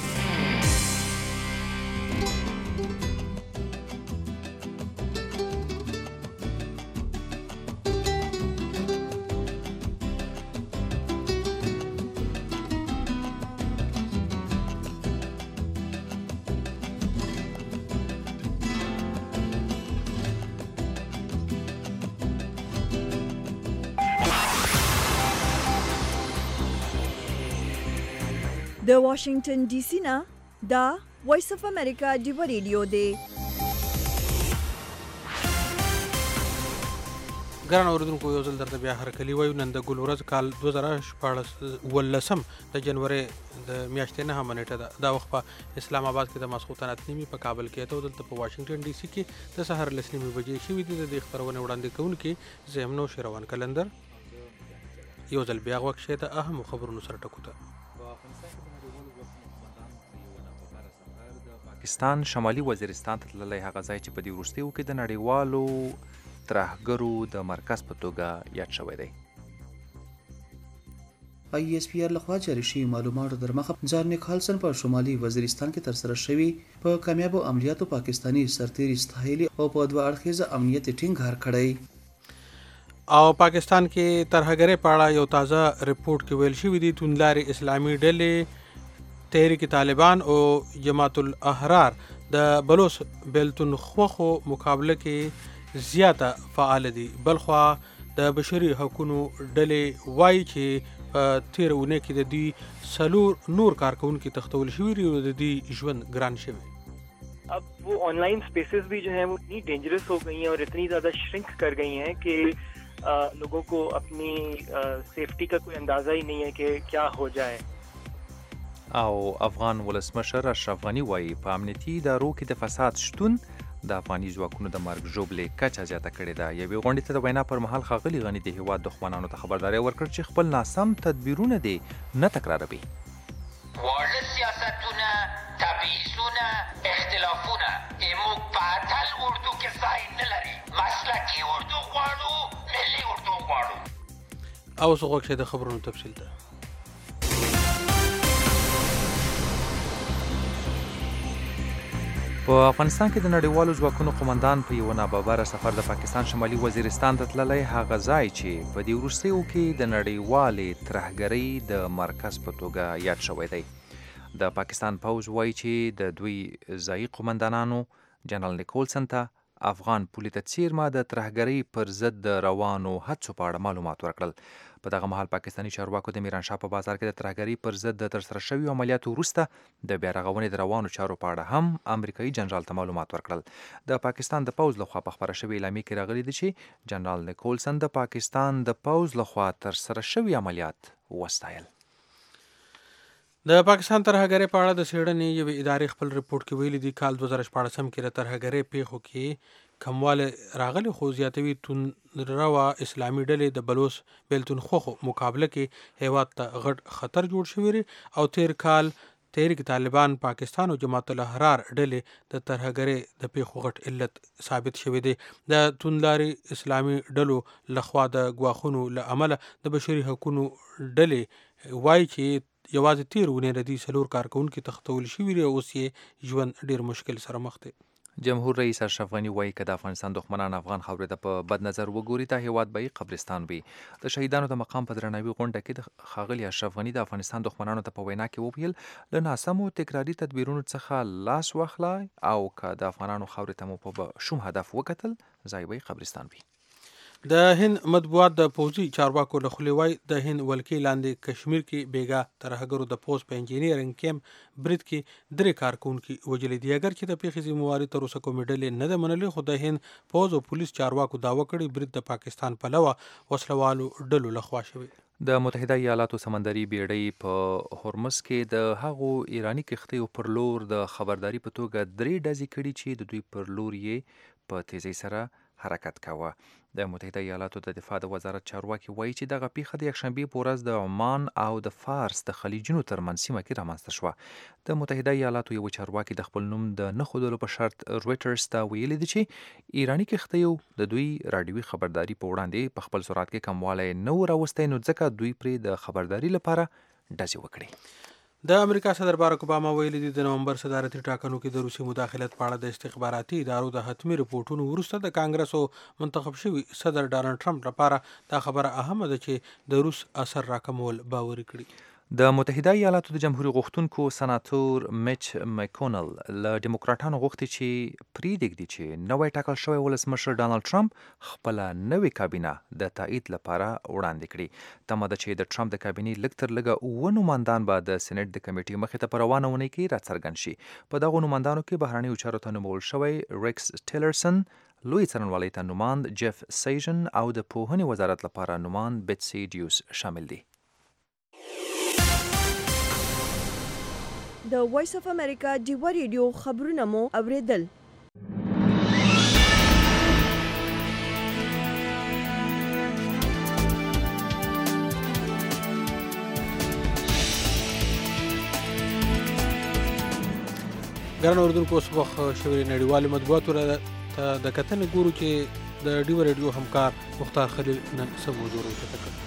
د واشنگټن ډي سي نه دا وایس اف امریکا ډیو ریډیو دی. ګران اوریدونکو یو ځل درته بیا هرکلي وایو نن د ګل ورځ کال دوه زره شپاړس اوولسم د جنوري د میاشتې نهمه نیټه ده. دا وخت په اسلام آباد کې د ماسخوتن اته نیمې، په کابل کې اته او دلته په واشنګټن ډي سي کې د سهار لس نیمې بجې شوي دي. د دې خپرونې وړاندې کوونکي زه یم نوشیروان کلندر. یو ځل بیا غوږ شئ د اهمو خبرونو سره ټکو ته. پاکستان شمالي وزیرستان ته تللی هغه ځای چې په دې وروستیو کې د نړیوالو ترهګرو د مرکز په توګه یاد شوی دی. آی اس پی آر لخوا جاری شوي معلوماتو در مخه جان نیکالسن په شمالي وزیرستان کې ترسره شوي په کامیابو عملیاتو پاکستانی سرتیري ستایلي او په دوه اړخیزه امنیت ټینګار کړی. او پاکستان کې ترهګرۍ په اړه یو تازه رپورټ کې ویل شوي دي توندلارې اسلامي ډلې تحریک طالبان او جماعت الاحرار د بلوچ بیلتونخوا مقابله کې زیاته فعال دي. بلخوا د بشري حقوقو ډلې وایي چې په تیر اونۍ کې د دې څلور نور کارکونکي تښتول شوي دي او د دې ژوند ګران شوی. अब वो ऑनलाइन स्पेसेस भी जो हैं वो इतनी डेंजरस हो गई हैं और इतनी ज़्यादा श्रिंक कर गई हैं कि आ, लोगों को अपनी सेफ्टी का कोई अंदाज़ा ही नहीं है कि क्या हो जाए. او افغان ولسمشر اشرف غنی وایي په امنیتي ادارو کې د فساد شتون د افغاني ځواکونو د مرګ ژوبلې کچه زیاته کړې ده. یوې غونډې ته د وینا پر مهال ښاغلي غني د هېواد دښمنانو ته خبرداری ورکړ چې خپل ناسم تدبیرونه دې نه تکراروي. واړه سیاستونه، تبعیضونه، اختلافونه موږ په اتل اردو کې ځای نه لري. مسلکي اردو غواړو، ملي اردو غواړو. او اوس غوږ شئ د خبرونو تفصیل ته. په افغانستان کې د نړیوالو ځواکونو قومندان په یو ناببره سفر د پاکستان شمالي وزیرستان ته تللی هغه ځای چې په دې وروستیو کې د نړیوالې ترهګرۍ د مرکز په توګه یاد شوی دی. د پاکستان پوځ وایي چې د دوی ځایي قومندانانو جنرال نیکولسن ته افغان پولي ته څیرمه د ترهګرۍ پر ضد د روانو هڅو په اړه معلومات ورکړل. په دغه مهال پاکستاني چارواکو د میرانشاه په بازار کې د ترهګرۍ پر ضد د ترسره شویو عملیاتو وروسته د بیا رغونې د روانو چارو په اړه هم امریکایي جنرال ته معلومات ورکړل. د پاکستان د پوځ لخوا په خپره شوې اعلامیه کې راغلي دي چې جنرال نیکولسن د پاکستان د پوځ لخوا ترسره شوي عملیات وستایل. د پاکستان ترهګرۍ په اړه د څېړنې یوې ادارې خپل رپورټ کې ویلي دي کال دوه زره شپاړسم کې د ترهګرۍ پیښو کې کمواله راغلی خو زیاتوي توندروا اسلامي ډلې د بلوچ بیلتونخوا مقابله کې هیواد ته غټ خطر جوړ شوی او تیر کال تحریک طالبان پاکستان او جماعت الاحرار ډلې د ترهګرۍ د پیښو غټ علت ثابت شوی دی. د توندلارې اسلامي ډلو لخوا د ګواښونو له امله د بشري حقوقو ډلې وایي چې یوازې تیر اونۍ د دې څلور کارکونکي تښتول شوي دي او اوس یې ژوند ډیر مشکل سره مخ دی. جمهور رئیس اشرف غنی وایي که د افغانستان دښمنان افغان خاورې ته په بد نظر وګوري دا هیواد به قبرستان وي. د شهیدانو د مقام په درناوي غونډه کې د ښاغلي اشرف غنی د افغانستان دښمنانو ته په وینا کې وویل له ناسمو تکراري تدبیرونو څخه لاس واخلئ او که د افغانانو خاورې ته مو په شوم هدف وکتل ځای به قبرستان وي. د هند مطبوعات د پوځي چارواکو له خولې وایي د هند ولکې لاندې کشمیر کې بیګا ترهګرو د پوځ په انجینیرنګ کیمپ برید کې درې کارکونکي وژلي دي. اگر چې د پیښې ذمهواري تر اوسه کومې ډلې نه ده منلې خو د هند پوځ او پولیس چارواکو دعوه کړې برید د پاکستان پلوه وسلوالو ډلو لخوا شوی. د متحده ایالاتو سمندري بیړۍ په هرمز کې د هغو ایرانی کښتیو پر لور د خبرداري په توګه درې ډزې کړي چې د دوی پر لور یې په تیزۍ سره حرکت کاوه. د متحده ایالاتو د دفاع د وزارت چارواکي وایي چې دغه پیښه د یکشنبې په ورځ د عمان او د فارس د خلیجونو ترمنځ سیمه کې رامنځته شوه. د متحده ایالاتو یو چارواکي د خپل نوم د نه ښودلو په شرط رویټرز ته ویلي دي چې ایرانی کښتیو د دوی راډیوي خبرداري په وړاندې په خپل سرعت کې کموالی نه و راوستی نو ځکه دوی پرې د خبرداري لپاره ډزې وکړي. د امریکا صدر باراک اوباما ویلي دي د نومبر صدارتي ټاکنو کې د روسي مداخلت په اړه د استخباراتي ادارو د حتمي رپورټونو وروسته د کانګرس او منتخب شوي صدر ډانلډ ټرمپ لپاره دا خبره اهمه ده چې د روس اثر راکمول باوري کړي. د متحده ایالاتو د جمهوریت غوښتونکو سناتور میچ مکونل له ډیموکراټانو غوښتي چې پریږدي چې نوی ټاکل شوی ولسمشر ډانلډ ټرمپ خپله نوې کابینه د تایید لپاره وړاندې کړي. تمه ده چې د ټرمپ د کابینې لږ تر لږه اووه نوماندان به د سېنېټ د کمیټې مخې ته په روانه اونۍ کې راڅرګند شي. په دغو نوماندانو کې بهرنیو چارو ته نومول شوی ریکس ټیلرسن، لوی څارنوالۍ ته نوماند جیف سیژن او د پوهنې وزارت لپاره نوماند بیټسي ډیوس شامل دي. د وایس اف امریکا ډیوا ریډیو خبرونه مو اوریدل. ګرانو اردوونکو، اوس وخت شوی نړیوالو مطبوعاتو ته د کتنې ګورو چې د ډیوا ریډیو همکار مختار خلیل نن څه موضوع راوچته کړه.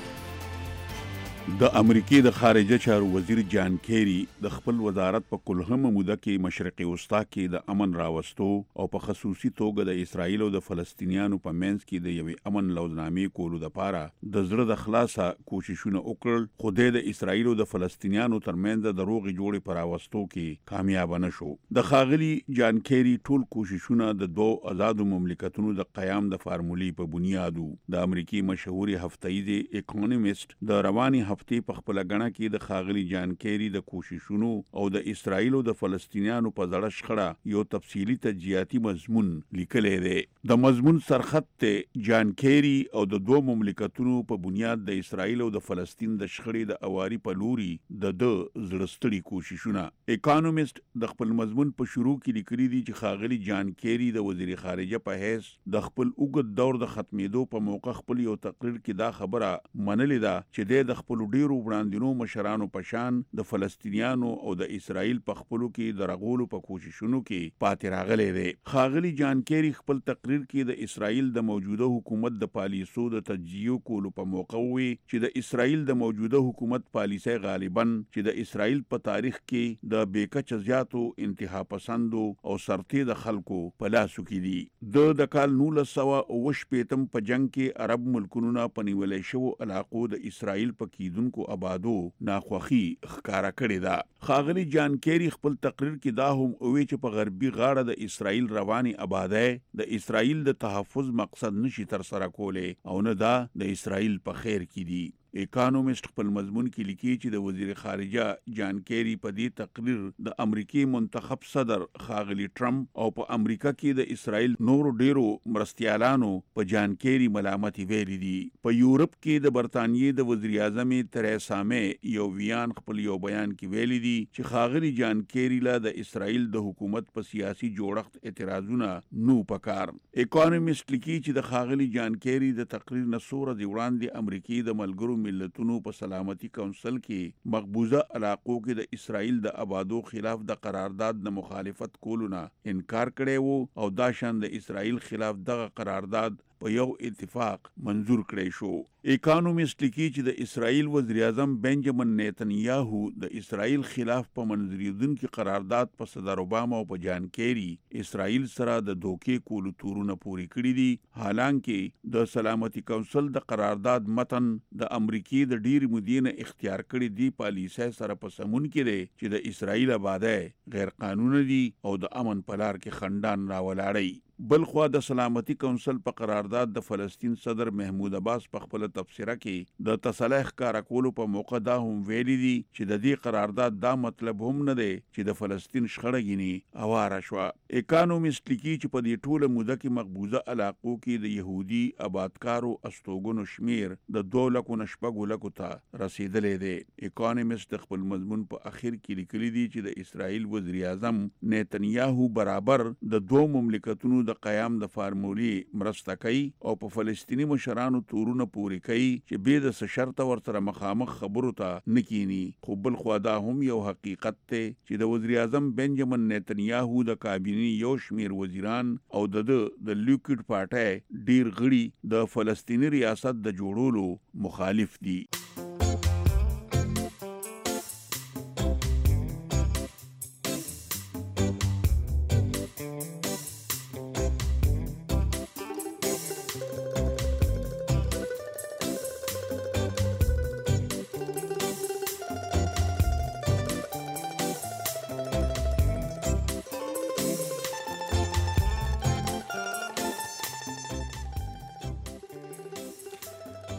د امریکې د خارجه چارو وزیر جان کیری د خپل وزارت په کلهمه موده کې مشرقي وسطا کې د امن راوستو او په خصوصي توګه د اسرایل او د فلسطینیانو په منځ کې د یوې امن لوزنامې کولو لپاره د زړه د خلاصه کوششونه وکړل، خو د اسرایل او د فلسطینیانو ترمنځ د روغې جوړې په راوستو کې کامیاب نه شو. د ښاغلي جان کیری ټول کوششونه د دوه آزادو مملکتونو د قیام د فارمولې په بنیاد وو. د امریکای مشهوري هفتهیزې اکونومیست د رواني هفتې په خپل غڼه کې د خاغلی جان کیری د کوششونو او د اسرایل او د فلسطینیانو په ځړه شخړه یو تفصیلی تجزیاتی مضمون لیکلی دی. د مضمون سرخط ته جان کیری او د دوه مملکتونو په بنیاد د اسرایل او د فلسطین د شخړې د اواري په لوري د د زړستړي کوششونه. اکونومیست د خپل مضمون په شروع کې لیکلي دي چې خاغلی جان کیری د وزیر خارجه په حیث د خپل اوږد دور د ختمېدو په موقع خپل یو تقریر کې دا خبره منلې ده چې د خپل ډیرو وړاندینو مشرانو په شان د فلسطینیانو او د اسرایل په خپلو کې د رغولو په کوششونو کې پاتې راغلی دی. خاغلی جان کیری خپل تقریر کې د اسرایل د موجوده حکومت د پالیسو د تجزیه کولو په موقع وی چې د اسرایل د موجوده حکومت پالیسي غالباً چې د اسرایل په تاریخ کې د بیکچ زیاتو انتها پسندو او سرتي د خلکو په لاسو کې دي. د د کال نولس سوه اوه شپېتم په جنگ کې عرب ملکونو په نیولې شوو علاقو د اسرایل په کیدونکو آبادو ناخوخي ښکارا کړې ده. خاغلی جان کیری خپل تقریر کې دا هم وی چې په غربي غاړه د اسرایل رواني آبادی د اسرایل د تحفظ مقصد نشي تر سره کولی او نه دا د اسرایل په خیر کې دي. اکونومیست خپل مضمون کې لیکي چې د وزیر خارجه جان کیری په دې تقریر د امریکای منتخب صدر خاغلی ټرمپ او په امریکا کې د اسرایل نورو ډیرو مرستیالانو په جان کیری ملامتي ویلي دي. په یورپ کې د برتانیې د وزیر اعظم تریسا مې یو ویان خپل یو بیان کې ویلي دي چې خاغلی جان کیری لا د اسرایل د حکومت په سیاسي جوړښت اعتراضونه نو پکار. اکونومیست لیکي چې د خاغلی جان کیری د تقریر نسوره دی وړاندې امریکای د ملګرو ملتونو په سلامتی کونسل کې مقبوضه علاقو کې د اسرایل د آبادو خلاف د قرارداد د مخالفت کولو نه انکار کړی وو او دا شان د اسرایل خلاف دغه قرارداد په یو اتفاق منظور کړی شو. اکونومیست لیکي چې د اسرایل وزیر اعظم بنجامین نیتنیاهو د اسرایل خلاف په منظوریدونکو قرارداد په صدر اوباما او په جان کیری اسرایل سره د دوکې کولو تورونه پوری کړی دي. حالانکه د سلامتی کونسل د قرارداد متن د امریکای د ډیر مدینه اختیار کړی دی پالیسي سره په سمون کې دی چې د اسرایل آبادی غیر قانوني دي او د امن پلار کې خندان راولاړی. بل خوا د سلامتی کونسل په قرارداد د فلسطین صدر محمود عباس په خپل تفسیره کې د تصالح کار کولو په موقع دا هم ویلي دي چې د دې قرارداد دا مطلب هم نه دی چې د فلسطین شخړه غني اواره شو. اکونومیست لیکي چې په دې ټوله موده کې مقبوضه علاقو کې د يهودي آبادکارو استوګنو شمیر د دوه لکو نشپږو لکو ته رسیدلې دی. اکونومیست خپل مضمون په اخر کې لیکلي دي چې د اسرایل وزیر اعظم نیتنیاهو برابر د دوه مملکتونو د قیام د فارمولې مرسته کوي او په فلسطینی مشرانو تورونه پوری کوي چې به د شرط ورسره مخامخ خبرو ته نکینی. خو بل خو دا هم یو حقیقت ته چې د وزیر اعظم بنجامین نیتنیاهو د کابینې یو شمیر وزیران او د د لیکوډ پارټي ډیر غړي د فلسطینی ریاست د جوړولو مخالف دي.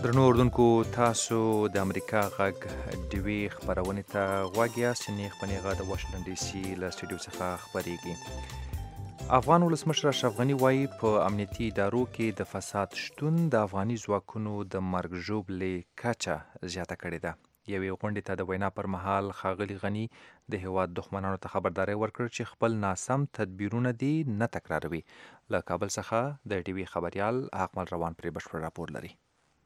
درنو اردوونکو تاسو د امریکا غږ ډیوي خپرونې ته غوږ یاست چې نیغ په نیغه د واشنګټن ډي سي له سټوډیو څخه خپرېږي. افغان ولسمشر اشرف غني وایي په امنیتي ادارو کې د فساد شتون د افغاني ځواکونو د مرګ ژوبلې کچه زیاته کړې ده. یوې غونډې ته د وینا پر مهال ښاغلي غني د هیواد دښمنانو ته خبرداری ورکړ چې خپل ناسم تدبیرونه دي نه تکراروي. له کابل څخه د ټي وي خبریال اکمل روان پرې بشپړ راپور لري.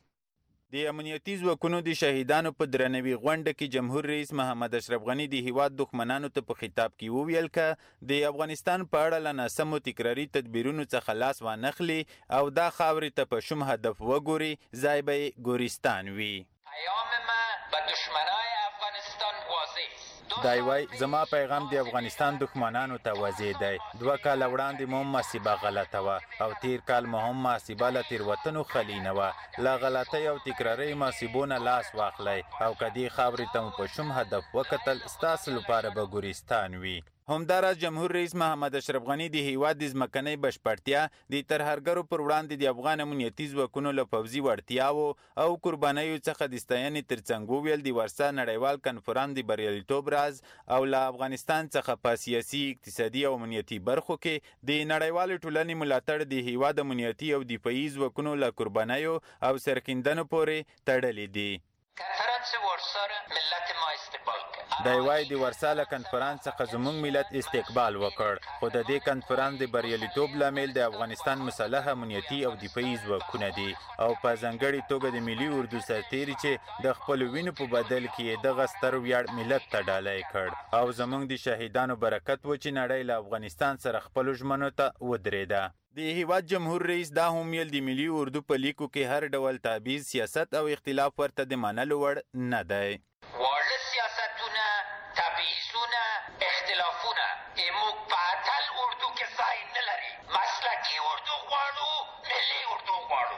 د امنیتي ځواکونو د شهیدانو په درنوي غونډه کې جمهور رئیس محمد اشرف غني د هیواد دښمنانو ته په خطاب کې وویل که د افغانستان په اړه له ناسمو تکراري تدبیرونو څخه لاس وانخلي او دا خاورې ته په شوم هدف وګوري، ځای به یې ګورستان وي. پیام من به دشمنای افغانستان واضح است. دای وای زما پیغام د افغانستان دښمنانو ته واضح دی. دوه کاله وړاندې مو هم محاسبه غلطه وه او تیر کال مو هم محاسبه له تېروتنو خالي نه وه. له غلطۍ او تکراري محاسبو نه لاس واخلئ او که دې خاورې ته مو په شوم هدف وکتل، ستاسو لپاره به ګورستان وي. همداراز جمهور رئیس محمد اشرف غني د هیواد د ځمکنۍ بشپړتیا د ترهګرو پر وړاندې د افغان امنیتي ځواکونو له پوځي وړتیاوو او قربانیو څخه د ستاینې ترڅنګ وویل د ورسا نړیوال کنفرانس د بریالیتوب راز او له افغانستان څخه په سیاسي، اقتصادي او امنیتي برخو کې د نړیوالې ټولنې ملاتړ د هیواد امنیتي او دفاعي ځواکونو له قربانیو او سرښندنو پورې تړلې دي. کنفرانس ورسا ملت ما استقبال کرد. دی وای د ورسا له کنفرانس څخه زموږ ملت استقبال وکړ، خو د دې کنفرانس د بریالیتوب لامل د افغانستان مسلح امنیتي او دفاعي ځواکونه دي او په ځانګړې توګه د ملي اردو سرتیري چې د خپلو وینو په بدل کې دغه ستر ویاړ ملت ته ډالۍ کړ او زموږ د شهیدانو برکت و چې نړۍ له افغانستان سره خپلو ژمنو ته ودرېده. د هیواد جمهور رئیس دا هم ویل د ملي اردو په لیکو کې هر ډول تعبیز، سیاست او اختلاف ورته د منلو وړ نه دی. واړه سیاستونه، تبعیضونه، اختلافونه موږ په اتل اردو کې ځای نه لري. مسلکي اردو غواړو، ملي اردو غواړو.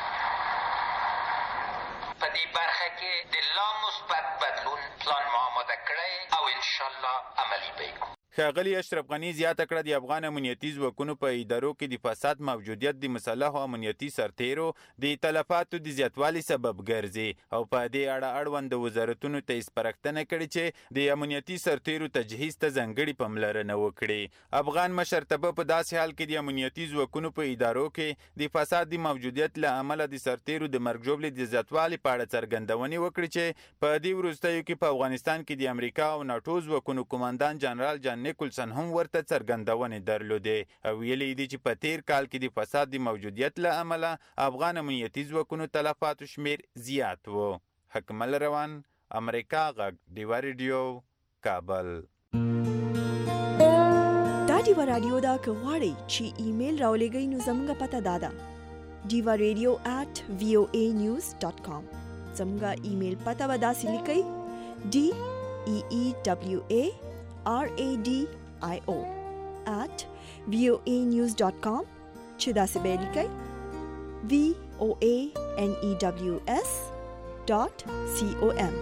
په دې برخه کې د لا مثبت بدلون پلان ما آماده کړی او انشاءالله عملي به یې کړو. ښاغلي اشرف غني زیاته کړه د افغان امنیتي ځواکونو په ادارو کې د فساد موجودیت د مسلحو امنیتي سرتیرو د تلفاتو د زیاتوالي سبب ګرځي او په دې اړه اړوند وزارتونو ته سپارښتنه کړې چې د امنیتي سرتیرو تجهیز ته ځانګړې پاملرنه وکړي. افغان مشرتابه په داسې حال کې د امنیتي ځواکونو په ادارو کې د فساد د موجودیت له امله د سرتیرو د مرګ ژوبلې د زیاتوالي په اړه څرګندونې وکړي چې په دې وروستیو کې په افغانستان کې د امریکا او ناټو ځواکونو قومندان جنرال جان نیکولسن هم ورته څرګندونې درلودې او ویلي دي چې په تیر کال کې د فساد د موجودیت له امله افغان امنیتي ځواکونو تلفاتو شمیر زیات و. حکمل روان، امریکا غږ ډیوا ریډیو، کابل. دا ډیوا رادیو دا که غواړئ چې ایمیل راولېږئ نو زموږ پته دا ده ډیوا ریډیو ایٹ وی او ای نیوز ډاٹ کام. زموږ ایمیل پته به داسې لیکئ ډي ای ای ډبلیو ای R A D I O at V O A news dot com چې داسې به لیکئ V O A N E W S dot C O M.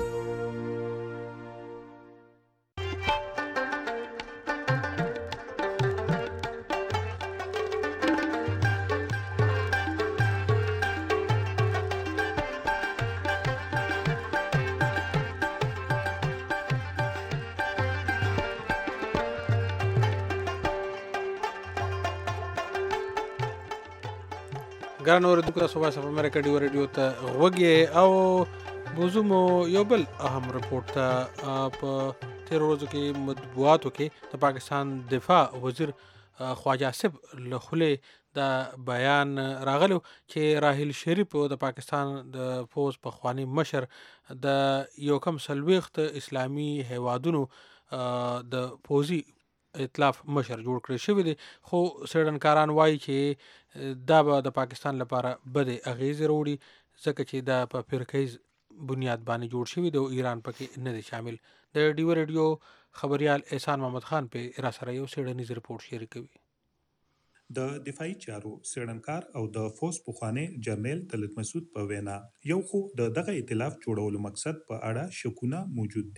ګران اوریدونکو، تاسو وایس اف امریکا ډیوا ریډیو ته غوږ او موضوع مو یو بل اهم رپورټ ته په تېرو ورځو کې مطبوعاتو کې د پاکستان دفاع وزیر خواجه آصف له خولې د بیان راغلی چې راحیل شریف د پاکستان د پوځ پخوانی مشر د یو کم څلوېښت اسلامي هیوادونو د پوځي ائتلاف مشر جوړ کړی شوی دی، خو څېړنکاران وایي چې دا به د پاکستان لپاره بدې اغیزې راوړي ځکه چې دا په فرقیز بنیاد باندې جوړ شوی دی او ایران پکې نه دی شامل. د ډیوا ریډیو خبریال احسان محمد خان په را سره یو څېړنیز رپورټ شریکوي. د دفاعي چارو څېړنکار او د فوز پخوانی جرنیل طلعت مسعود په وینا یو خو د دغه ائتلاف جوړولو مقصد په اړه شکونه موجود دي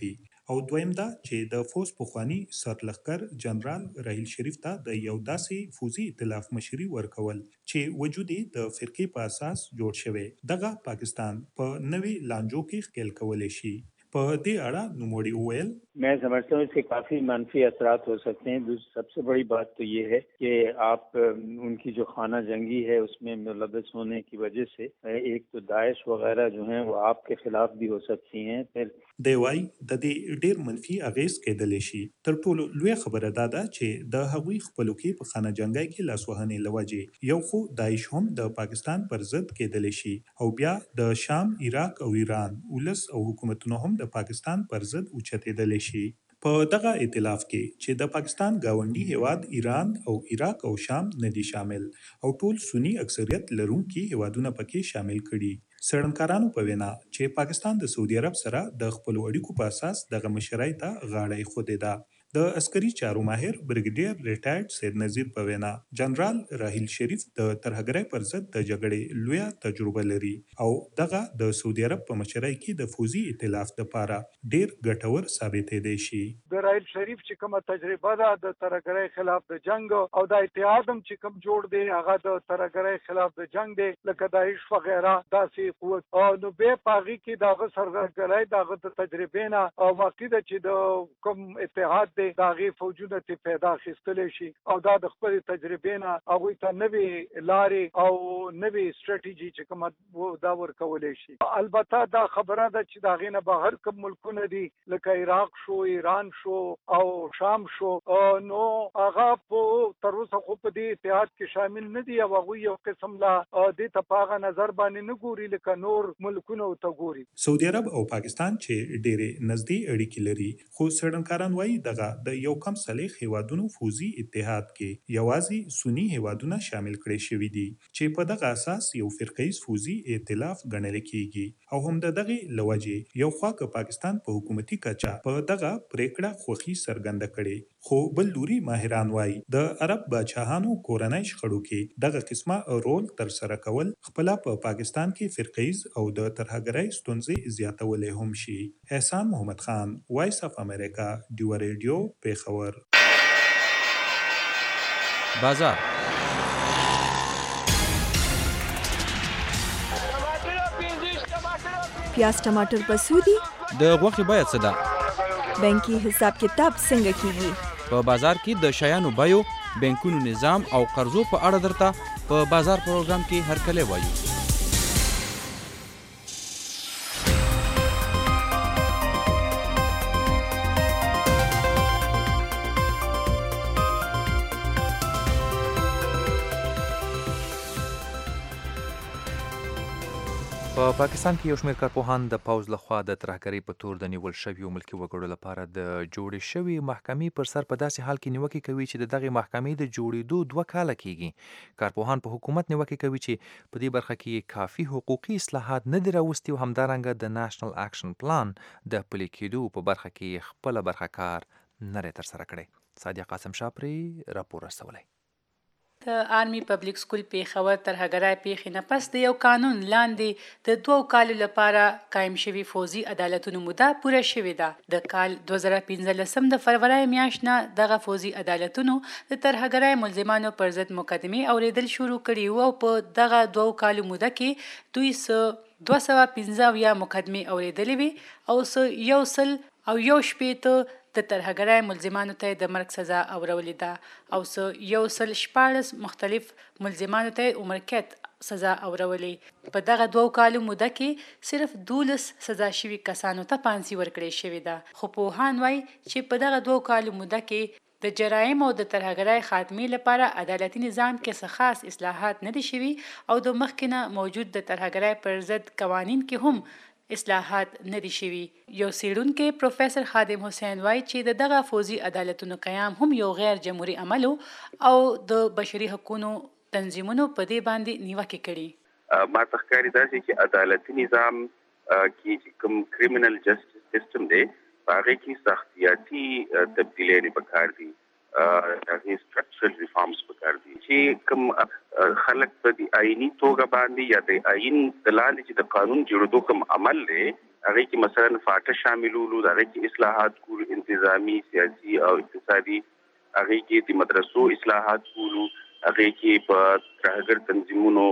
او دویم دا چې د فوز پخوانی سرلښکر جنرال راحیل شریف ته د یو داسې فوزي ائتلاف مشري ورکول چې وجود د فرقې په اساس جوړ شوی. دغه پاکستان په نوې لانجو کې ښکیل کولی شي. په دې اړه نوموړي وویل मैं समझता हूँ इसके काफ़ी मनफी असरात हो सकते हैं. सबसे बड़ी बात तो ये है कि आप उनकी जो खाना जंगी है उसमें मुलव्वस होने की वजह से एक तो दाइश वगैरह जो हैं वो आपके खिलाफ भी हो सकती हैं. फिर دی وای د دې ډیر منفي اغیز کېدلی شي. تر ټولو لوی خبره دا ده چې د هغوی خپلو کې په خانه جنګۍ کې لاسوهنې لوجې یو خو داعش هم د پاکستان پر ضد کېدلی شي او بیا د شام، عراق او ایران ولس او حکومتونو هم د پاکستان پر ضد اوچتېدلی شي. په دغه ائتلاف کې چې د پاکستان گاونډي هیواد ایران او عراق او شام نه دي شامل او ټول سنی اکثریت لرونکي هیوادونه پکې شامل کړي. څېړنکارانو په وینا چې پاکستان د سعودي عرب سره د خپلو اړیکو په اساس دغه مشرۍ ته غاړه ایښودې ده. د عسکري چارو ماهر بریګیډیر ریټایرډ سید نذیر په وینا جنرال راحیل شریف د ترهګرۍ پر ضد د جګړې لویه تجربه لري او دغه د سعودي عرب په مشرۍ کې د فوزي ائتلاف لپاره ډیر ګټور ثابتېدی شي. د راحیل شریف چې کومه تجربه ده د ترهګرۍ خلاف د جنگ او د اتحاد هم چې کوم جوړ دی هغه د ترهګرۍ خلاف د جنگ دی لکه داعش وغیرہ داسې قوت او نو به پاغي کې دغه سرګرای دغه تجربه نه او واقع ده چې د کوم اتحاد دی داغه فوجونه ته پیدا خستلی شي او دا د خپل تجربه نه هغه ته نوې لارې او نوې استراتیژي چې کوم دا ورکولې شي. البته دا خبره ده چې داغه نه بهر کوم ملکونه دي لکه عراق شو، ایران شو او شام شو نو هغه په تر اوسه خو په دې اتحاد کې شامل نه دي او هغه یو قسم لا د تپاغه نظر باندې نه ګوري لکه نور ملکونه ته ګوري. سعودي عرب او پاکستان چې ډېرې نږدې اړیکې لري خو څېړنکاران وایي دغه د یو کم صلیخ هیوادونو فوزي اتحاد کې یوازې سنی هیوادونه شامل کړي شوي دي چې په دغه اساس یو فرقیز فوزي ائتلاف ګڼل کیږي او هم د دغه لوجې یو خوا که پاکستان په حکومتي کچا په دغه پریکړه خوخي څرګنده کړي خو بل لوري ماهران وایي د عرب بادشاهانو کورنۍ شخړو کې دغه قسمه رول تر سره کول خپل په پاکستان کې فرقیز او د ترهګرۍ ستونزې زیاتولې هم شي. احسان محمد خان، وایس اف امریکا، ډیو ریډیو، پیښور. بازار پیاز ټماټر په سودی د غوښې بیه څه ده؟ بانکي حساب کتاب څنګه کیږي؟ په بازار کې د شیانو بیو، بانکونو نظام او قرضو په اړه درته په بازار پروګرام کې هرکلی وایو. په پاکستان کې یو شمېر کارپوهان د پوځ لخوا د ترهګرۍ په تور د نیول شویو ملکي وګړو لپاره د جوړې شوې محکمې پر سر په داسې حال کې نیوکې کوي چې د دغې محکمې د جوړېدو دوه کاله کېږي. کارپوهان په حکومت نیوکې کوي چې په دې برخه کې کافي حقوقي اصلاحات نه دي راوستي او همدارنګه د ناشنل اکشن پلان د پلي کېدو په برخه کې خپله برخه کار نه دی ترسره کړی. سادیه قاسم شاه پرې راپور رسولی. د آرمي پبلک سکول پیښور ترهګرۍ پیښې نه پس د یو قانون لاندې د دوو کالو لپاره قایم شوي فوزي عدالتونو موده پوره شوې ده. د کال دوه زره پنځلسم د فروری میاشت نه دغه فوزي عدالتونو د ترهګرۍ ملزمانو پر ضد مقدمې اوریدل شروع کړي وو او په دغه دوو کالو موده کې دوی څه دوه سوه پنځه اویا مقدمې اوریدلې وي او څه یو سل او یو شپېته د ترهګرۍ ملزمانو ته د مرګ سزا اورولې ده او څه یو سل شپاړس مختلف ملزمانو ته عمر قید سزا اورولې. په دغه دوو کالو موده کې صرف دولس سزا شوي کسانو ته پانسي ورکړې شوې ده. خو پوهان وایي چې په دغه دوو کالو موده کې د جرایم او د ترهګرۍ خاتمې لپاره عدالتي نظام کې څه خاص اصلاحات نه دي شوي او د مخکې نه موجود د ترهګرۍ پر ضد قوانین کې هم اصلاحات نه دي شوي. یو څېړونکی پروفیسر خادم حسین وایي چې د دغه فوزي عدالتونو قیام هم یو غیر جمهوري عمل او د بشري حقوقو تنظیمونو په دې باندې نیوکې کړي. ما ته ښکاري داسې چې عدالتي نظام کې کوم کریمینل جسټس سیستم دی په هغې کې سختیاتي تبدیلۍ پکار دي، هغې سټرکچرل ریفارمز پکار دي چې کوم خلک په د آئیني توګه باندې یا د آئین د لاندې چې د قانون جوړېدو کوم عمل دی هغه کې مثلا فاټه شاملولو، هغه کې اصلاحات کول، انتظامی، سیاسي او اقتصادي، هغه کې د مدرسو اصلاحات کولو، هغه کې په ترهګر تنظیمونو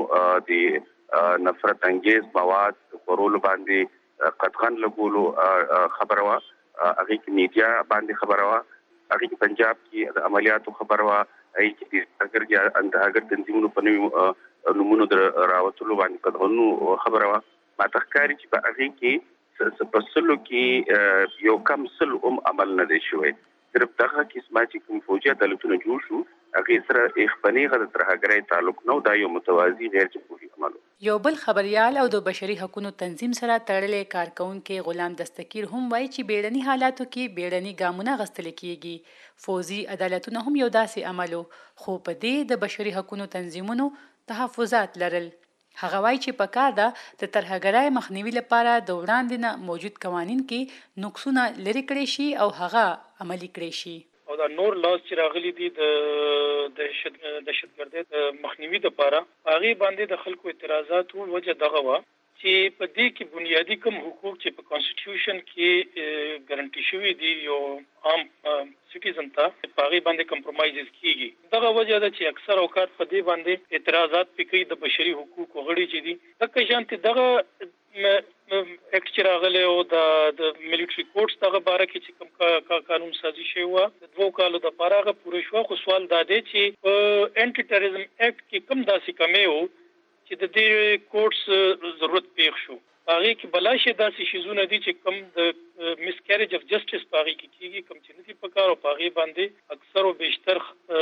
د نفرت انگیز مواد خورولو باندې قطغن لګولو خبره وا، هغه کې میډیا باندې خبره وا، هغه کې پنجاب کې د عملیاتو خبره وا، هغه کې اگر کې اندهاګر تنظیمونو په نوم نمونه در راوتلو باندې قطغنو خبره وا. ما تخکاری چې په هغه کې په سلو کې یو کم سل هم عمل نه دی شوی. صرف دغه قسمه چې کوم فوجي عدالتونه جوړ شو هغه سره اخفاني غد ترهګرۍ تعلق نه، دا یو متوازی غیر جمهوریت عمل. یو بل خبريال او د بشري حقوقو تنظیم سره تړلې کارکونکو غلام دستگیر هم وایي چې بیړني حالاتو کې بیړني ګامونه غستل کیږي. فوزي عدالتونه هم یو داسې عملو، خو په دې د بشري حقوقو تنظیمونو تحفظات لرل. هغه وایي چې په کار ده د ترهګرۍ مخنیوي لپاره د وړاندې نه موجود قوانین کې نقصونه لري کړي شي او هغه عملي کړي شي. او دا نور لاس چې راغلي دي د دهشتګردۍ د مخنیوي لپاره، هغه باندې د خلکو اعتراضات او وجه دغه وا چې په دې کې بنیادی کوم حقوق چې په کانسټیټیوشن کې ګارانټي شوی دي یو عام سټیزن ته، په هغه باندې کمپرمایز کیږي. دغه وجه ده چې اکثر اوقات په دې باندې اعتراضات پکې د بشري حقوقو غړي چې دي دغه شانتي دغه اکټ چې راغلی او د ملټري کورټس دغه باره کې چې کوم قانون سازي شوی و د دوو کالو دپاره هغه پوره شوه. خو سوال دا دی چې په انټي ټیرریزم اکټ کې کوم داسې کمی و چې د دې کورټس ضرورت پیښ شو. هغه کې بلا شي داسې شیزونه دي چې کوم د مس کیریج اف جسټس په هغه کې کیږي، کوم چې نه دي په کار او په هغه باندې اکثر او بیشتر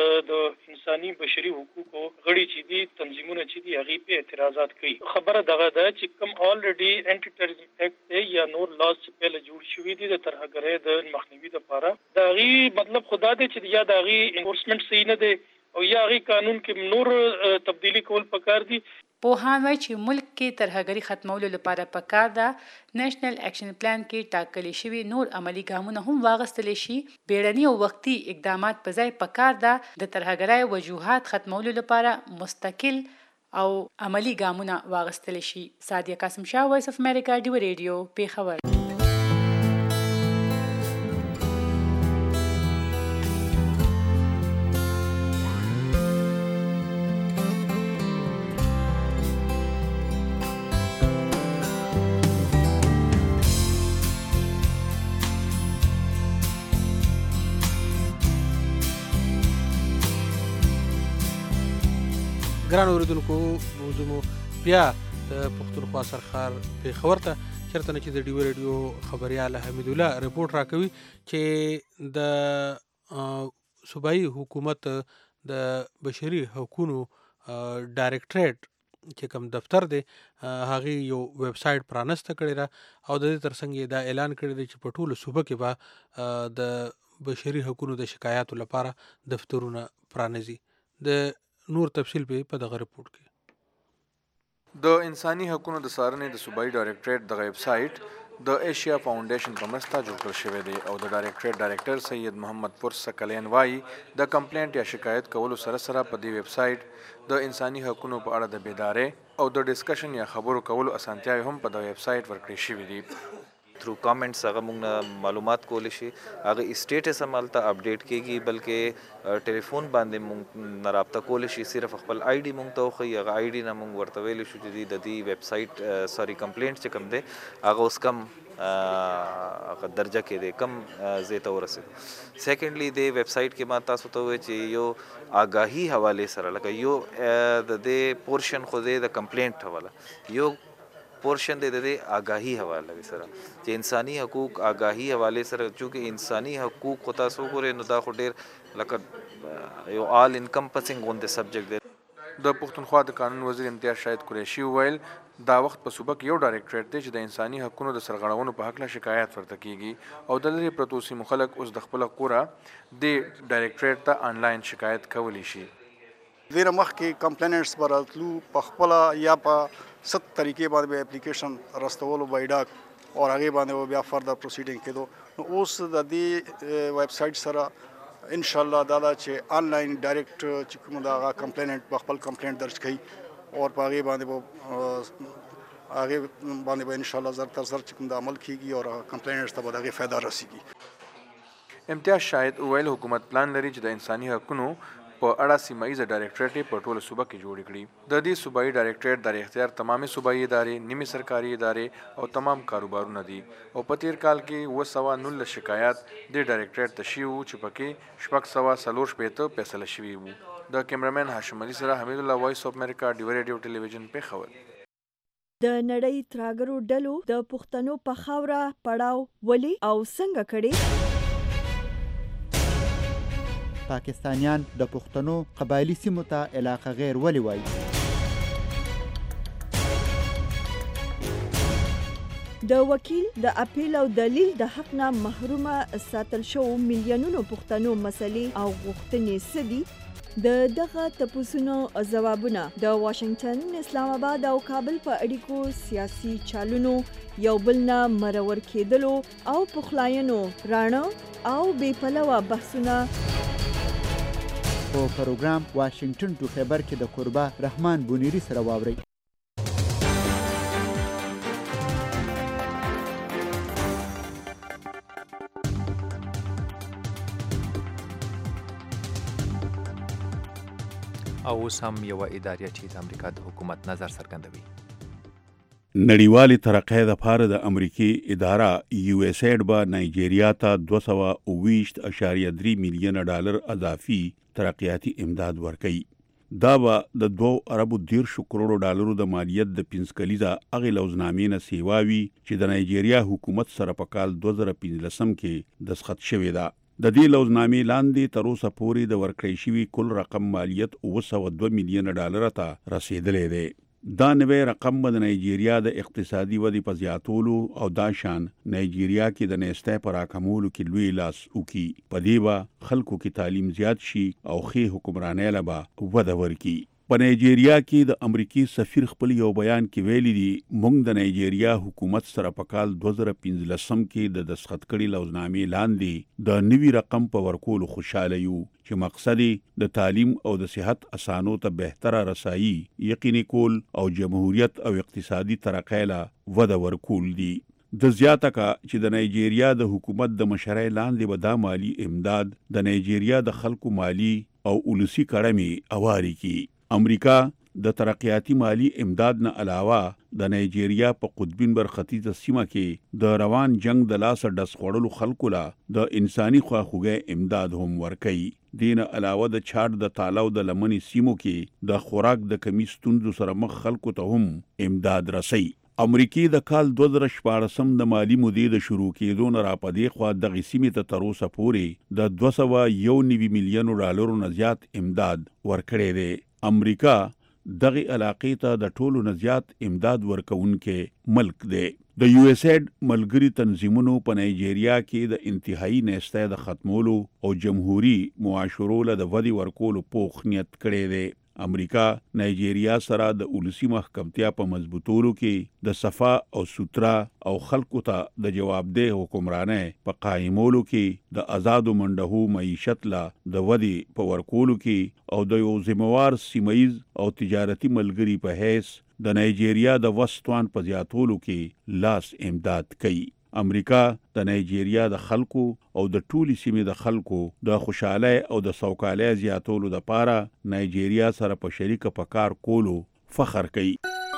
د انساني بشري حقوقو غړي چې دي تنظیمونه چې دي هغه په اعتراضات کوي. خبره دغه ده چې کوم الریډي انټي ټیرریزم اکټ یا نور لاس چې په لجوړ شوی دي د ترهګرۍ د مخنیوي لپاره، دا غي مطلب خدا دې چې یا دا غي انفورسمنت صحیح نه دی او یا غي قانون کې نور تبدیلی کول پکار دي. پوهان وایي چې ملک کې ترهګري ختمولو لپاره پکار ده نېشنل اکشن پلان کې ټاکلي شوي نور عملی ګامونه هم واغستل شي. بیړني او وختي اقدامات په ځای پکار ده د ترهګرۍ وجوهات ختمولو لپاره مستقل او عملی ګامونه واغستل شي. سادیه قاسم شاه، وایس اف امریکا، ډیو ریډیو، پیښور. ګران اوریدونکو، موضوع مو بیا د پښتونخوا سرخار پیښور ته چېرته نه چې د ډیو ریډیو خبریال حمید الله رپورټ راکوي چې د صوبایي حکومت د بشري حقوقو ډایرکټریټ چې کوم دفتر دی هغه یو ویب سایټ پرانسته کړی را او د دې ترڅنګ دا اعلان کړی دی چې په ټولو صوبه کې به د بشري حقوقو د شکایاتو لپاره دفترونه پرانیزي. د نور تفصیل په دغه رپورټ کې. د انساني حقوقو د څارنې د صوبایي ډایرکټریټ د ویب سایټ د ایشیا فاونډیشن په مرسته جوړ کړل شوی دی او د ډایرکټریټ ډایرکټر سید محمد پور سکلین وایي د کمپلینټ یا شکایت کولو سره سره په دې ویب سایټ د انساني حقوقو په اړه د بیدارۍ او د ډسکشن یا خبرو کولو اسانتیاوې هم په د ویب سایټ ورکړل شوي دي. Through comments هغه موږ معلومات کولی شي، هغه سټیټس هم هلته اپډیټ کیږي، بلکې ټلیفون باندې موږ نه رابطه کولی شي، صرف خپل آی ډي موږ ته وښیي، هغه آی ډي نه موږ ورته ویلی شو چې د دې ویب سایټ سوري کمپلینټ چې کوم دی هغه اوس کم هغه درجه کې دی، کم ځای ته ورسېدو. سیکنډلی د ویب سایټ کې ما تاسو ته ووایي چې یو آګاهي حوالې سره لکه یو د دې پورشن خو دی د کمپلینټ حواله، یو پورشن دی د دې آګاهي حواله سره چې انساني حقوق آګاهي حواله سره، چونکې انساني حقوق خو تاسو ګورئ نو دا خو ډېر لکه یو آل انکمپسنګ غوندې سبجیکټ دی. د پښتونخوا د قانون وزیر امتیاز شاهد قریشي وویل دا وخت په صوبه کې یو ډایرکټریټ دی چې د انساني حقوقو د سرغړونو په هکله شکایت ورته کیږي او د لرې پرتو سیمو خلک اوس د خپله کوره د ډایرکټریټ ته آنلاین شکایت کولی شي. ډېره مخکې کمپلینټس به راتلو په خپله یا په ست طریقې باندې به اپلیکیشن راستولو بایډاک او هغې باندې به بیا فردر پروسیډینګ کېدو. نو اوس د دې ویب سایټ سره انشاءالله دا ده چې آنلاین ډایرکټ چې کوم د هغه کمپلینټ به خپل کمپلینټ درج کوي او په هغې باندې به هغه باندې به ان شاء الله زر تر زر چې کوم د عمل کیږي او کمپلینټس ته به دغه فایده رسیږي. امتیاز شاهد ویل حکومت پلان لري چې د انساني حقوقو په اړه سیمایي ډایریکټریټ په ټوله صوبه کې جوړ کړي. د دې صوبایي ډایریکټریټ د اختیار تمامه صوبایي ادارې، نیمه سرکاري ادارې او تمام کاروبارونه دي او په تیر کال کې اوه سوه نولس شکایات د ډایریکټریټ ته شوي وو چې پکې شپږ سوه څلور شپېته فیصله شوي وو. د کیمرامین هاشم علي سره حمید الله، وایس اف امریکا، ډیو ریډیو ټلویزیون پېښور. د نړۍ تراګرو ډلو د پښتنو په خاوره پړاو ولې او څنګه کړي؟ پاکستانیان د پښتنو قبایلی سیمو ته علاقه غیر ولې وایي؟ د وکیل د اپیل او دلیل د حق نه محرومه ساتل شو میلیونونو پښتنو مسلې او غوښتنې څه دي؟ د دغه تپوسونو ځوابونه د واشنگټن، اسلام آباد او کابل په اړیکو سیاسي چالونو، یو بل نه مرور کېدلو او پخلاینو راڼه او بې پلوه بحثونه په پروګرام واشنگټن ټو خیبر کې د قربا رحمان بونیری سره واورئ. او اوس هم یوه اداریه چې د امریکا د حکومت نظر څرګندوي. نړیوالې ترقۍ دپاره د امریکې اداره یو اس ایډ به نایجیریا ته دوه سوه اوه ویشت اعشاریه درې میلیونه ډالر اضافي ترقیاتي امداد ورکوي. دا به د دوه اربو دیرشو کروڑو ډالرو د مالیت د پنځه کلیزه هغې لوزنامې نه سیوا وي چې د نایجیریا حکومت سره په کال دوه زره پنځلسم کې دستخط شوې ده. د دې لوزنامې لاندې تر اوسه پورې د ورکړی شوي کل رقم مالیت اوه سوه دوه میلیونه ډالر ته رسیدلی دی. دا نوی رقم به د نایجیریا د اقتصادي ودې په زیاتولو او دا شان نایجیریا کې د نیستۍ په راکمولو کې لوی لاس وکړي. په دې به خلکو کې تعلیم زیات شي او ښې حکمرانۍ له به وده ورکړي. په نایجیریا کې د امریکي سفیر خپل یو بیان کې ویلي دي موږ د نایجیریا حکومت سره په کال دوه زره پنځلسم کې د دستخط کړي لوزنامې لاندې د نوي رقم په ورکولو خوشاله یو چې مقصد د تعلیم او د صحت اسانو ته بهتره رسایي یقیني کول او جمهوریت او اقتصادي ترقۍ له وده ورکول دي. د زیاته کا چې د نایجیریا د حکومت د مشرۍ لاندې به دا مالی امداد د نایجیریا د خلکو مالی او اولسي کړمې اواري کی. امریکا د ترقیاتی مالی امداد نه علاوه د نایجیریا په قطبین برختیزه سیمه کې د روان جنگ د لاسه ډس خوړلو خلکو له د انساني خواخوږۍ امداد هم ورکوي. دین علاوه د چاډ د تالاو د لمنې سیمو کې د خوراک د کمی ستونزو سره مخ خلکو ته هم امداد رسي. امریکای د کال دوه زره شپاړسم د مالی مودې د شروع کېدو نه راپدې خوا دغې سیمې ته تر اوسه پورې د دوه سوه یو نوي میلیونو ډالرو نه زیات امداد ورکړی دی. امریکا دغه علاقې ته د ټولو نه زیات امداد ورکوونکې ملک دی. د یو اس ایډ ملګري تنظیمونو په نایجیریا کې د انتهایی نیستۍ د ختمولو او جمهوری معاشرو له د ودې ورکولو پوخ نیت کړی دی. امریکا نایجیریا سره د اولسي محکمتیا په مضبوطولو کې د صفا او سوترا او خلکو ته د جوابدeh حکمرانۍ په قائمولو کې د آزادو منډهو معیشت لا د ودې په ورکولو کې او د یو ذمہوار سیمایز او تجارتي ملګری په حیث د نایجیریا د وسطوان په زیاتولو کې لاس امداد کوي. امریکا د نایجیریا د خلکو او د ټولي سیمې د خلکو د خوشحالۍ او د سوکالۍ زیاتولو لپاره نایجیریا سره په شریکه په کار کولو فخر کوي.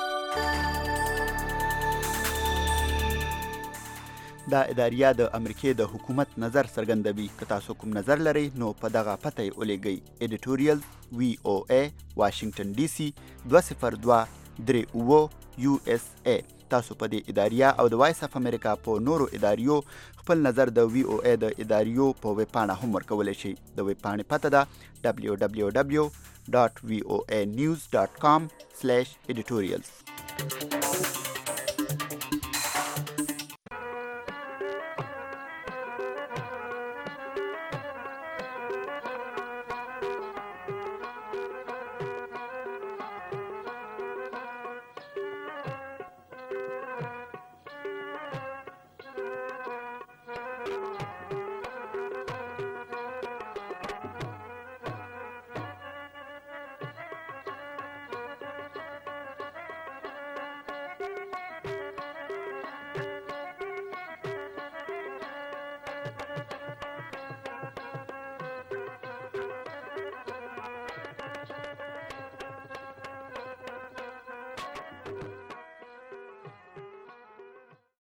دا اداریه د امریکې د حکومت نظر څرګندوي. که تاسو کوم نظر لرئ نو په دغه پته یې ولیږئ. ایډیټوریل وی او ای واشنگټن ډي سي دوه صفر دوه درې اوه یو اس ای. تاسو په دې اداریه او د وایس اف امریکا په نورو اداریو خپل نظر د وی او ای د اداریو په ویب پاڼه هم ورکولی شئ. د ویب پاڼې پته ده ډبلیو ډبلیو ډبلیو ډاټ وی او ای نیوز ډاټ کام سلیش ایډیټوریلز.